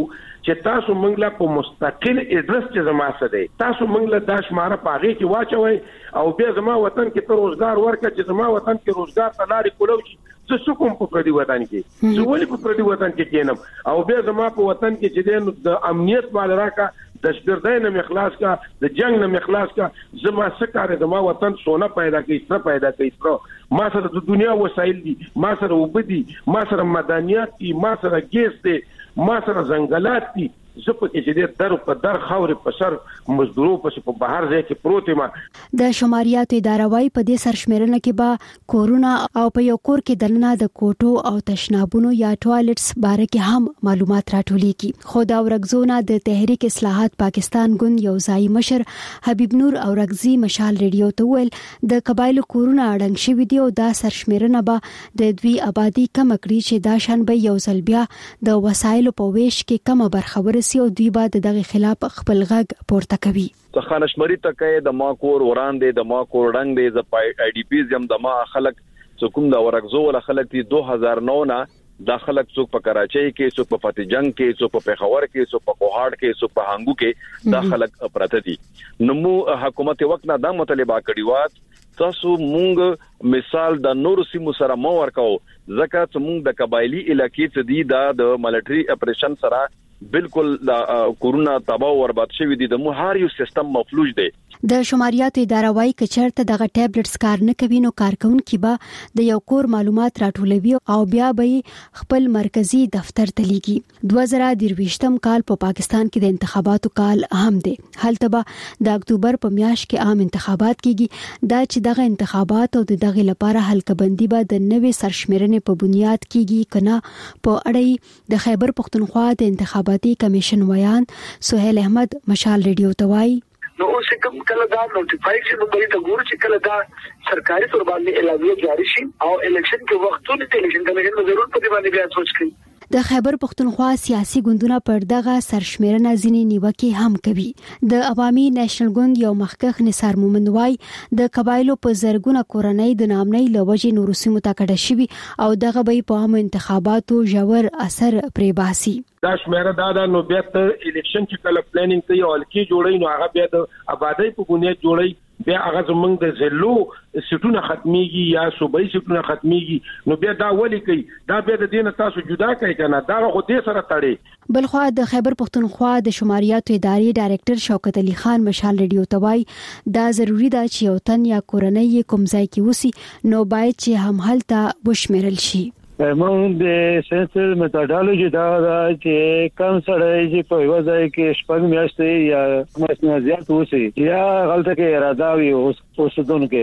چې تاسو موږ لا په مستقل اډرس چې زما سره دی تاسو موږ لا د شماره پاغي کې واچوي او بیا زما وطن کې ته روزګار ورکړه چې زما وطن کې روزګار ته لارې کولو چې زه څوک په پردي وطن کې زه ولې په پردي وطن کې کېنم او بیا زما په وطن کې چې د امنیت مال راکا د شپردای نه مخلاص کا د جنگ نه مخلاص کا زما سکاره زما وطن سونا پیدا کوي څه پیدا کوي ما سره د دنیا وسایل دي ما سره وبدي ما سره مدنیات دي ما سره ګیس دي ما سره ځنګلات دي زه په کې چې در په در خاورې په سر مزدورو په بهر ځای کې پروت ما د شماریاتو اداره وايي په دې سرشمېرنه کې به کورونا او په یو کور کې دننه د کوټو او تشنابونو یا ټوایلټس باره کې هم معلومات راټولېږي خو دا ورغزونه د تحریک اصلاحات پاکستان ګوند یو ځای مشر حبیب نور اورغزي مشال ریډیو ته ویل د قبایلو کورونا اړنګ شوی دی او دا سرشمېرنه به د دوی آبادی کم کړي چې دا شان به یو ځل بیا د وسایلو په ویش کې کم برخه او دوی بعد دغه خلاف خپل غږ پورته کوي خانشمري تکې د ما کور وړاندې د ما کور ډنګ دی ز آی ډی پیز یم د ما خلک څوک د ورغزو ول خلک دی 2009 نه د خلک څوک په کراچۍ کې څوک په فتح جنگ کې څوک په پېښور کې څوک په کوهاټ کې څوک په هانګو کې د خلک پراته دي نو حکومت وخت نه د مطالبه کړي وات تاسو مونږ مثال د نور سیمو سره مو ورکاو ځکه چې مونږ د قبایلی علاقې څخه دی د ملټری اپریشن سره بالکل کورونا تباہ او برباد شوی دي د مهار یو سیستم مفلوج دی د شماریاتو اداره وايي کچرته دغه ټابلټس کار نه کوي نو کارکونکو به د یو کور معلومات راټولوي او بیا به خپل مرکزی دفتر ته لیږي 2023م کال په پاکستان کې د انتخاباتو کال اهم دی هلته به د اکتوبر په میاشت کې عام انتخابات کیږي دا چې دغه انتخابات او دغه لپاره حلقبندي به د نوې سرشمېرنې په بنیاد کیږي کنه په اړه د خیبر پختونخوا د انتخاباتي کمیشن ویان سہیل احمد مشال ریډیو ته وایي نو اوس کوم کله دا نوټیفای شي نو د ګور چې کله دا سرکاري تور باندې اعلامیه جاری شي او الیکشن کې وختونه ته الیکشن کمیشن ضرورت په دې باندې بیا سوچ کوي د خیبر پختونخوا سیاسي ګوندونه پر دغه سرشمېرنه ځینې نیوکې هم کوي د عوامي نېشنل ګوند یو مخکښ نثار مومند وای د قبایلو په زرګونه کورنۍ د نامنۍ لوجې نورو سیمو ته کډه شوي او دغه به په عام انتخاباتو ژور اثر پرې باسي دا شمیره دا نو بیا ته الیکشن چې کله پلانینګ کوي او الکی جوړي نو هغه بیا د آبادی په بنیاد جوړي بیا هغه زمونږ د زلو سټونه ختميږي یا صوبایي سټونه ختميږي نو بیا دا ولي کوي دا بیا د دینه تاسو جدا کوي کنه دا خو دې سره تړي بلخو د خیبر پختونخوا د شماریاتو ادارې ډایریکټر شوکت علي خان مشال ریډیو توای دا ضروری ده چې یو تن یا کورنۍ کوم ځای کې وسی نو باید چې هم هلته وشمیرل شي موږ د سنسر میتودولوژي دا چې کم سړی چې په وځای کې شپږ میاشتې یا ماشینه زیات وسی یا غلطه کې اراده وي اوسدونکو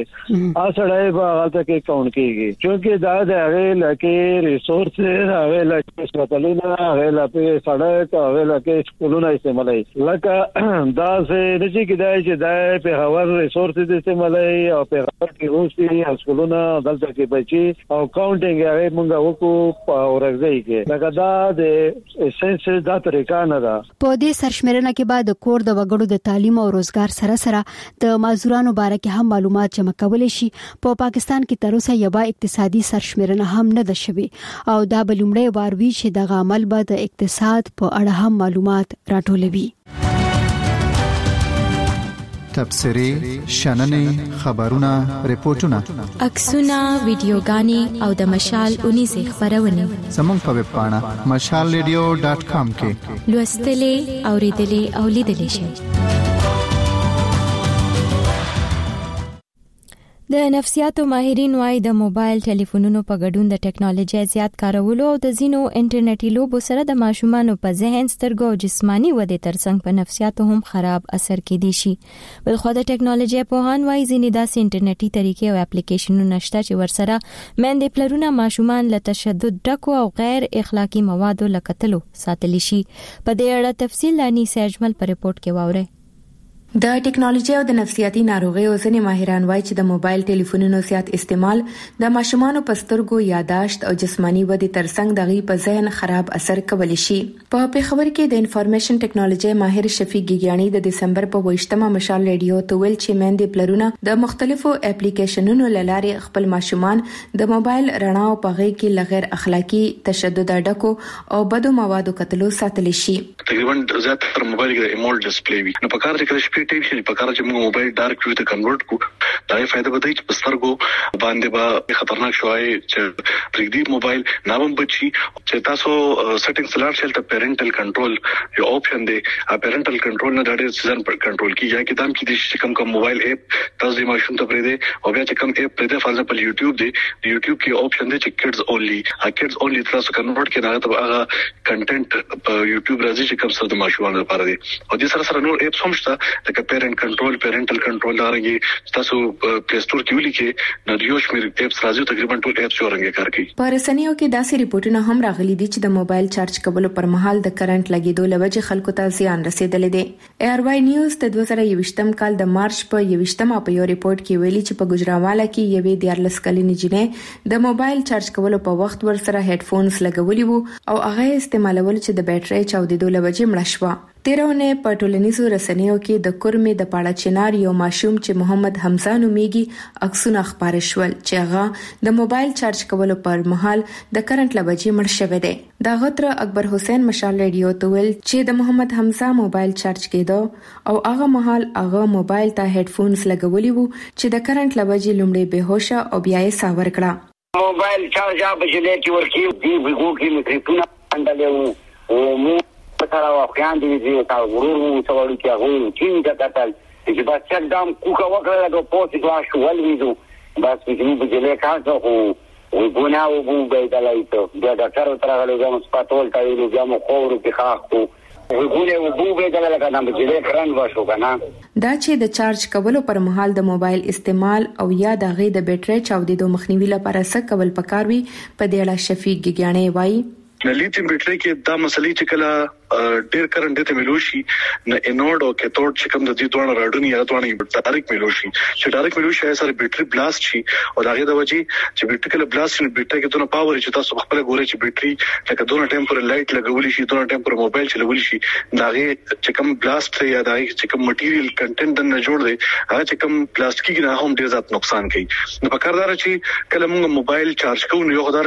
سړی به غلطه کې کون کېږي چې دا د هغه لکه ریسورس هغه لکه سپټلونه هغه لکه سړک هغه لکه سکولونه استعمالي لکه دا څه نشي کېدای چې دا په هوار ریسورس استعمالي او په هغه کې اوسي سکولونه دلته کې بچي او کاونټینګ هغه موږ وکړو په اورګځي کې لکه دا د اسنس دا طریقه نه ده په دې سرشمېرنه کې بعد کور د وګړو د تعلیم او روزګار سره د مازورانو باره کې هم معلومات جمع کول شي په پاکستان کې تر اوسه یو اقتصادي سرشمېرنه هم نه ده شوی او دا بلومړی وار وی چې د عمل به د اقتصاد په اړه هم معلومات راټولوي تبصري شننې خبرونه ریپورتونه عکسونه ویډیوګانې او د مشال 19 خبرونه زموږ په ویب پاڼه mashalradio.com کې لوستلې اوریدلې او لیدلې شئ د نفسیاتو ماهرین وايي د موبایل ټلیفونونو په ګډون د ټکنالوژي زیات کارولو او د زینو انټرنیټي لوبو سره د ماشومانو په ذهن سترګو او جسمانی ودې ترڅنګ په نفسیاتو هم خراب اثر کېدی شي بلخو د ټکنالوژي په هان وايي ځینې داسې انټرنیټي طریقې او اپلیکیشنونه شته چې ورسره مېندې پلرونه ماشومان له تشدد ډکو او غیر اخلاقی موادو لکتلو ساتلی شي په دې اړه تفصیل لانی سجمل پر ریپورت کې واوري د ټکنالوژي او د نفسیاتي ناروغیو ځینې ماهران وایي چې د موبایل ټلیفونونو زیات استعمال د ماشومانو په سترګو یاداشت او جسمانی ودې ترڅنګ د غي په ذهن خراب اثر کولی شي. په پیښور کې د انفارمیشن ټکنالوژي ماهر شفیق ګیګیانی د دسمبر په 28مه مشال ریډیو ته ویل چې مېندې پلرونه د مختلفو اپلیکیشنونو لارې خپل ماشومان د موبایل رڼا او په غي کې لغیر اخلاقی تشدد ډکو او بدو موادو کتلو ساتلی شي. تقریبا زیات پر موبایل کې ایمول ډسپلی وي نو په کار کې ټیپ شي په کار چې موږ موبایل ډارک ویو ته کنورټ کو دا یې فائدہ بدای چې پسترګو باندې به خطرناک شوی چې پرېږدي موبایل ناوم بچي چې تاسو سیټینګز لار شل ته پیرنټل کنټرول یو آپشن دی پیرنټل کنټرول نه ډېر سیزن پر کنټرول کی یا کې دام کې د چې کوم موبایل اپ تاسو د ماشوم ته پرېږدي او بیا چې کوم اپ پرېږدي فار ایگزامپل یوټیوب دی یوټیوب کې آپشن دی چې کډز اونلی تاسو کنورټ کې نه ته هغه کنټینټ په یوټیوب راځي چې کوم څه د ماشومان لپاره دی او د سره نور اپس هم شته پیرنټل کنټرول دارنګي تاسو پلی سٹور کې ولیکې نو یو شمیر اپس راځي تقریبا ټول اپس ورنګ کار کوي. په رسنیو کې داسې ریپورتونه هم راغلي دي چې د موبایل چارج کولو پر مهال د کرنٹ لګیدو لوجه خلکو ته زیان رسیدلې دي. ایر وای نیوز د 2021م کال د مارچ په 21مه په یو ریپورت کې ویلي چې په ګجراواله کې یوې 14 کلنې جنې د موبایل چارج کولو په وخت ورسره هډفونز لګولي وو او هغه استعمالول چې د بیټرۍ چاودیدو لوجه مړ شو. تیرونه په ټولنیزو رسنیو کې د کورمې د پاړه چنار یو ماشوم چې محمد حمزه نومیږي عکسونه خبره شول چې هغه د موبایل چارج کولو پر مهال د کرنٹ لوجې مړ شوی دی. دا غتر اکبر حسین مشال ریډیو ته ویل چې د محمد حمزه موبایل چارج کېدو او هغه مهال هغه موبایل ته هډفونز لګولي وو چې د کرنٹ لوجې لومړی بهوشه او بیا یې ساور کړه. موبایل چارج بجلی کې ورکی دی وګو کې میکروفون اندلې او سره واقعان دي چې تا ورور څوري کې هغه چین کا کتل چې بس چک دام کوکا وکړه د پوسټ واش ولویدو بس چې په جله کاڅو او ګوناو بو به دلایته دا ډاکټر تر هغه لږه سپاتول تا ویلو بیا مو خور کې خاخو ګونه بو به دلایته کنه په جله کرن واشو کنه دا چې د چارج کولو پر مهال د موبایل استعمال او یا د غي د بیټرۍ چاودیدو مخنیوي لپاره څه کول پکاروي په دې اړه شفیق ګیګیانی وایي. لیتیم بیټری کې دا مسلې چې کله ډیر کرنٹ ته ملوشي نه انورډ او کیتھوډ چې کوم د دې دوه راډونی یا دوه ډایرکټ ملوشي چې ډایرکټ ملوشي سره بیټری بلاست شي او داغه د وجې چې بیټری کله بلاست شي بیټری کې دونه پاور چې تاسو خپل ګوري چې بیټری لکه دونه ټیمپر لایټ لګولي شي دونه ټیمپر موبایل چلولي شي داغه چې کوم بلاست یا داغه چې کوم مټیریل کنټینټ نه جوړ دی هغه چې کوم پلاستیک نه هم ډیر زیات نقصان کوي. نو پکاردار چې کله موږ موبایل چارج کوو نو یو خدای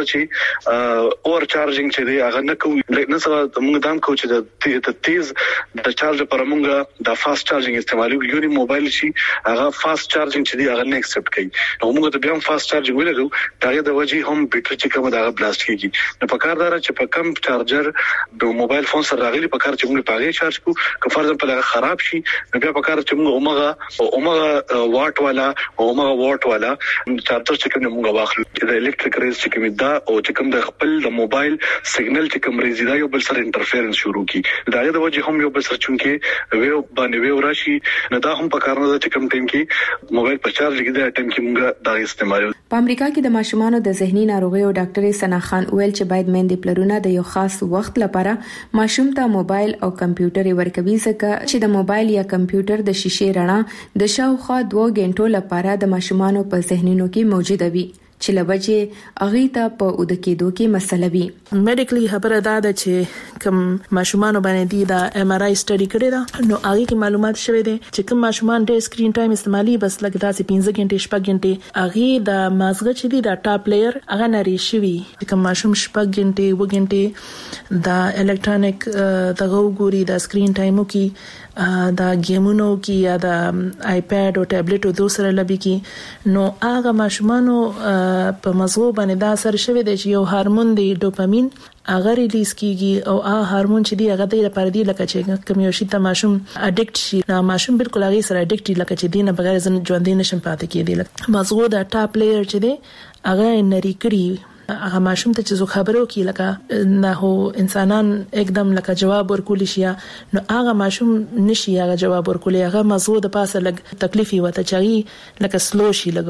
چې اور چارجینګ چې دی هغه نه کوو نه سره موږ دام کوو چې د تیز د چارج پر موږ د فاست چارجینګ استعمالو یو موبایل شي هغه فاست چارجینګ چې دی هغه نه ایکسپټ کوي نو موږ ته بیا فاست چارجینګ ولرو داغه د وجې هم بیټری چې کوم داغه بلاست کیږي. نو پکاردار چې په کم چارجر د موبایل فون سره راغلي پکار چې موږ پاغه چارج کو که فرض په لغه خراب شي نو بیا پکار چې موږ اومغه واټ والا اومغه واټ والا چارجر چې کوم موږ واخلو د الکتریک ریز چې کوم دا او چې کوم د خپل د موبایل سیګنل چې کوم ریز دا یو بل سره انټرفیرنس شروع کی داغه د وجه هم یو بل سره چونکه ویو باندې ویو راشي نه دا هم په کار نه چې کوم ټیم کې موبایل په چارج لګیدا ټیم کې موږ دا استعمال. په امریکا کې د ماشومانو د ذهني ناروغیو ډاکټر سنا خان ویل چې باید مېندې پلرونه د یو خاص وخت لپاره ماشوم ته موبایل او کمپیوټر ورکوي ځکه چې د موبایل یا کمپیوټر د شیشې رڼا د شاوخوا 2 غنټو لپاره د ماشومانو په ذهنونو کې موجوده وي چې لوجه اغه ته په اود کېدو کې مسله وي. میډیکلی خبره ده چې کوم ماشومان باندې دی دا ایم آر آی سټډي کړی دا نو هغه کې معلومات شوه دي چې کوم ماشومان ډېر سکرین ټایم استعمالي بس لکه داسې 15 غنټې 6 غنټې هغه د مازغه چې دی دا ټاپ لیئر هغه نری شوی کوم ماشوم 6 غنټې و غنټې دا الکترونیک دغه ګوري دا سکرین ټایمو کې دا گیمونو کې یا دا آیپاد او ټابلیټ او دوسره لبي کې نو هغه ماشومان په مزغو باندې دا اثر شوی دی چې یو هورمون دی ډوپامین هغه ریلیز کیږي او هغه هورمون چې دی هغه د لپاره دی لکه چې کوم یو شی ته ماشوم اډیکټ شي نو ماشوم بالکل هغه سره اډیکټ لکه چې دینه بغیر ژوندې نشم پاتې کېدی لکه مزغو دا ټاپ لیئر چې دی هغه نری کړی هغه ماشوم ته چې زو خبرو کې لکه نه هو انسانان एकदम لکه جواب ورکول شي نو هغه ماشوم نشي هغه جواب ورکول هغه مزغو د پاسه لګ تکلیفي وته چي لکه سلو شي لګو.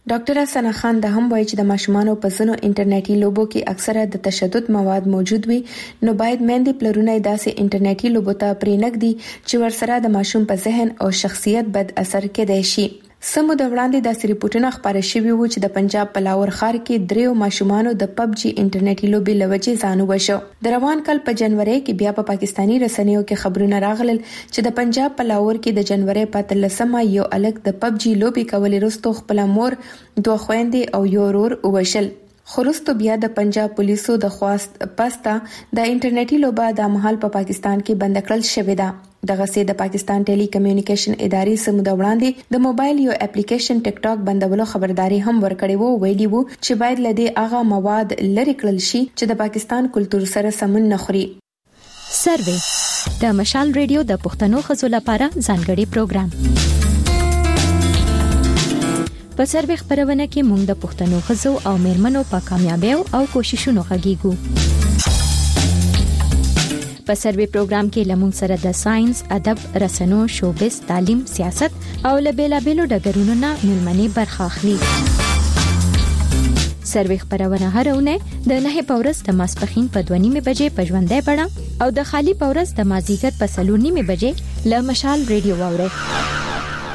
ډاکټر حسن خان د هم وایي چې د ماشومانو په ځینو انټرنیټي لوبو کې اکثره د تشدد مواد موجود وي، نو باید میندې پلرونه داسې انټرنیټي لوبو ته پرېنږدي چې ورسره د ماشوم په ذهن او شخصیت بد اثر کېدای شي. سمو د وړاندې د ریپورتونو خبره شوی وو چې د پنجاب په لاور ښار کې 3 ماشومانو د PUBG انټرنیټي لوبي لوجې ځانو وشو. د روان کال په جنوري کې بیا په پاکستانی رسنیو کې خبرونه راغلل چې د پنجاب په لاور کې د جنوري په 13مه یو الګ د PUBG لوبي کولې وروسته خپل مور، 2 خويندې او یو ورور وشل. خورستو بیا د پنجاب پولیسو د خواست پستا د انټرنیټي لوبه د مهال په پاکستان کې بند کړل شوې ده. دغه سي د پاکستان ټيلي کمیونیکیشن ادارې سمو د وړاندې د موبایل یو اپلیکیشن ټیک ټاک بندولو خبرداري هم ورکړې وو، ویلي وو چې باید لدی هغه مواد لری کړل شي چې د پاکستان کلچر سره سمون نه خوري. سروې د مشال ریډیو د پښتنو خزو لپاره ځانګړي پروګرام. په سروې خبرونه کې موږ د پښتنو خزو او میرمنو په کامیابیو او کوششونو غږیږو. په سروې پروګرام کې لمون سره د ساينس، ادب، رسنو، شوبز، تعلیم، سیاست او لبیلابیلو ډګرونو نه ملمنې برخه اخلي. سروې خبرونه هرونه د 9 پورس د ماسپخین په 2:30 بجې په ژوندۍ بڼه او د خالی پورس د مازیګر په 3:30 بجې له مشال ریډیو واوري.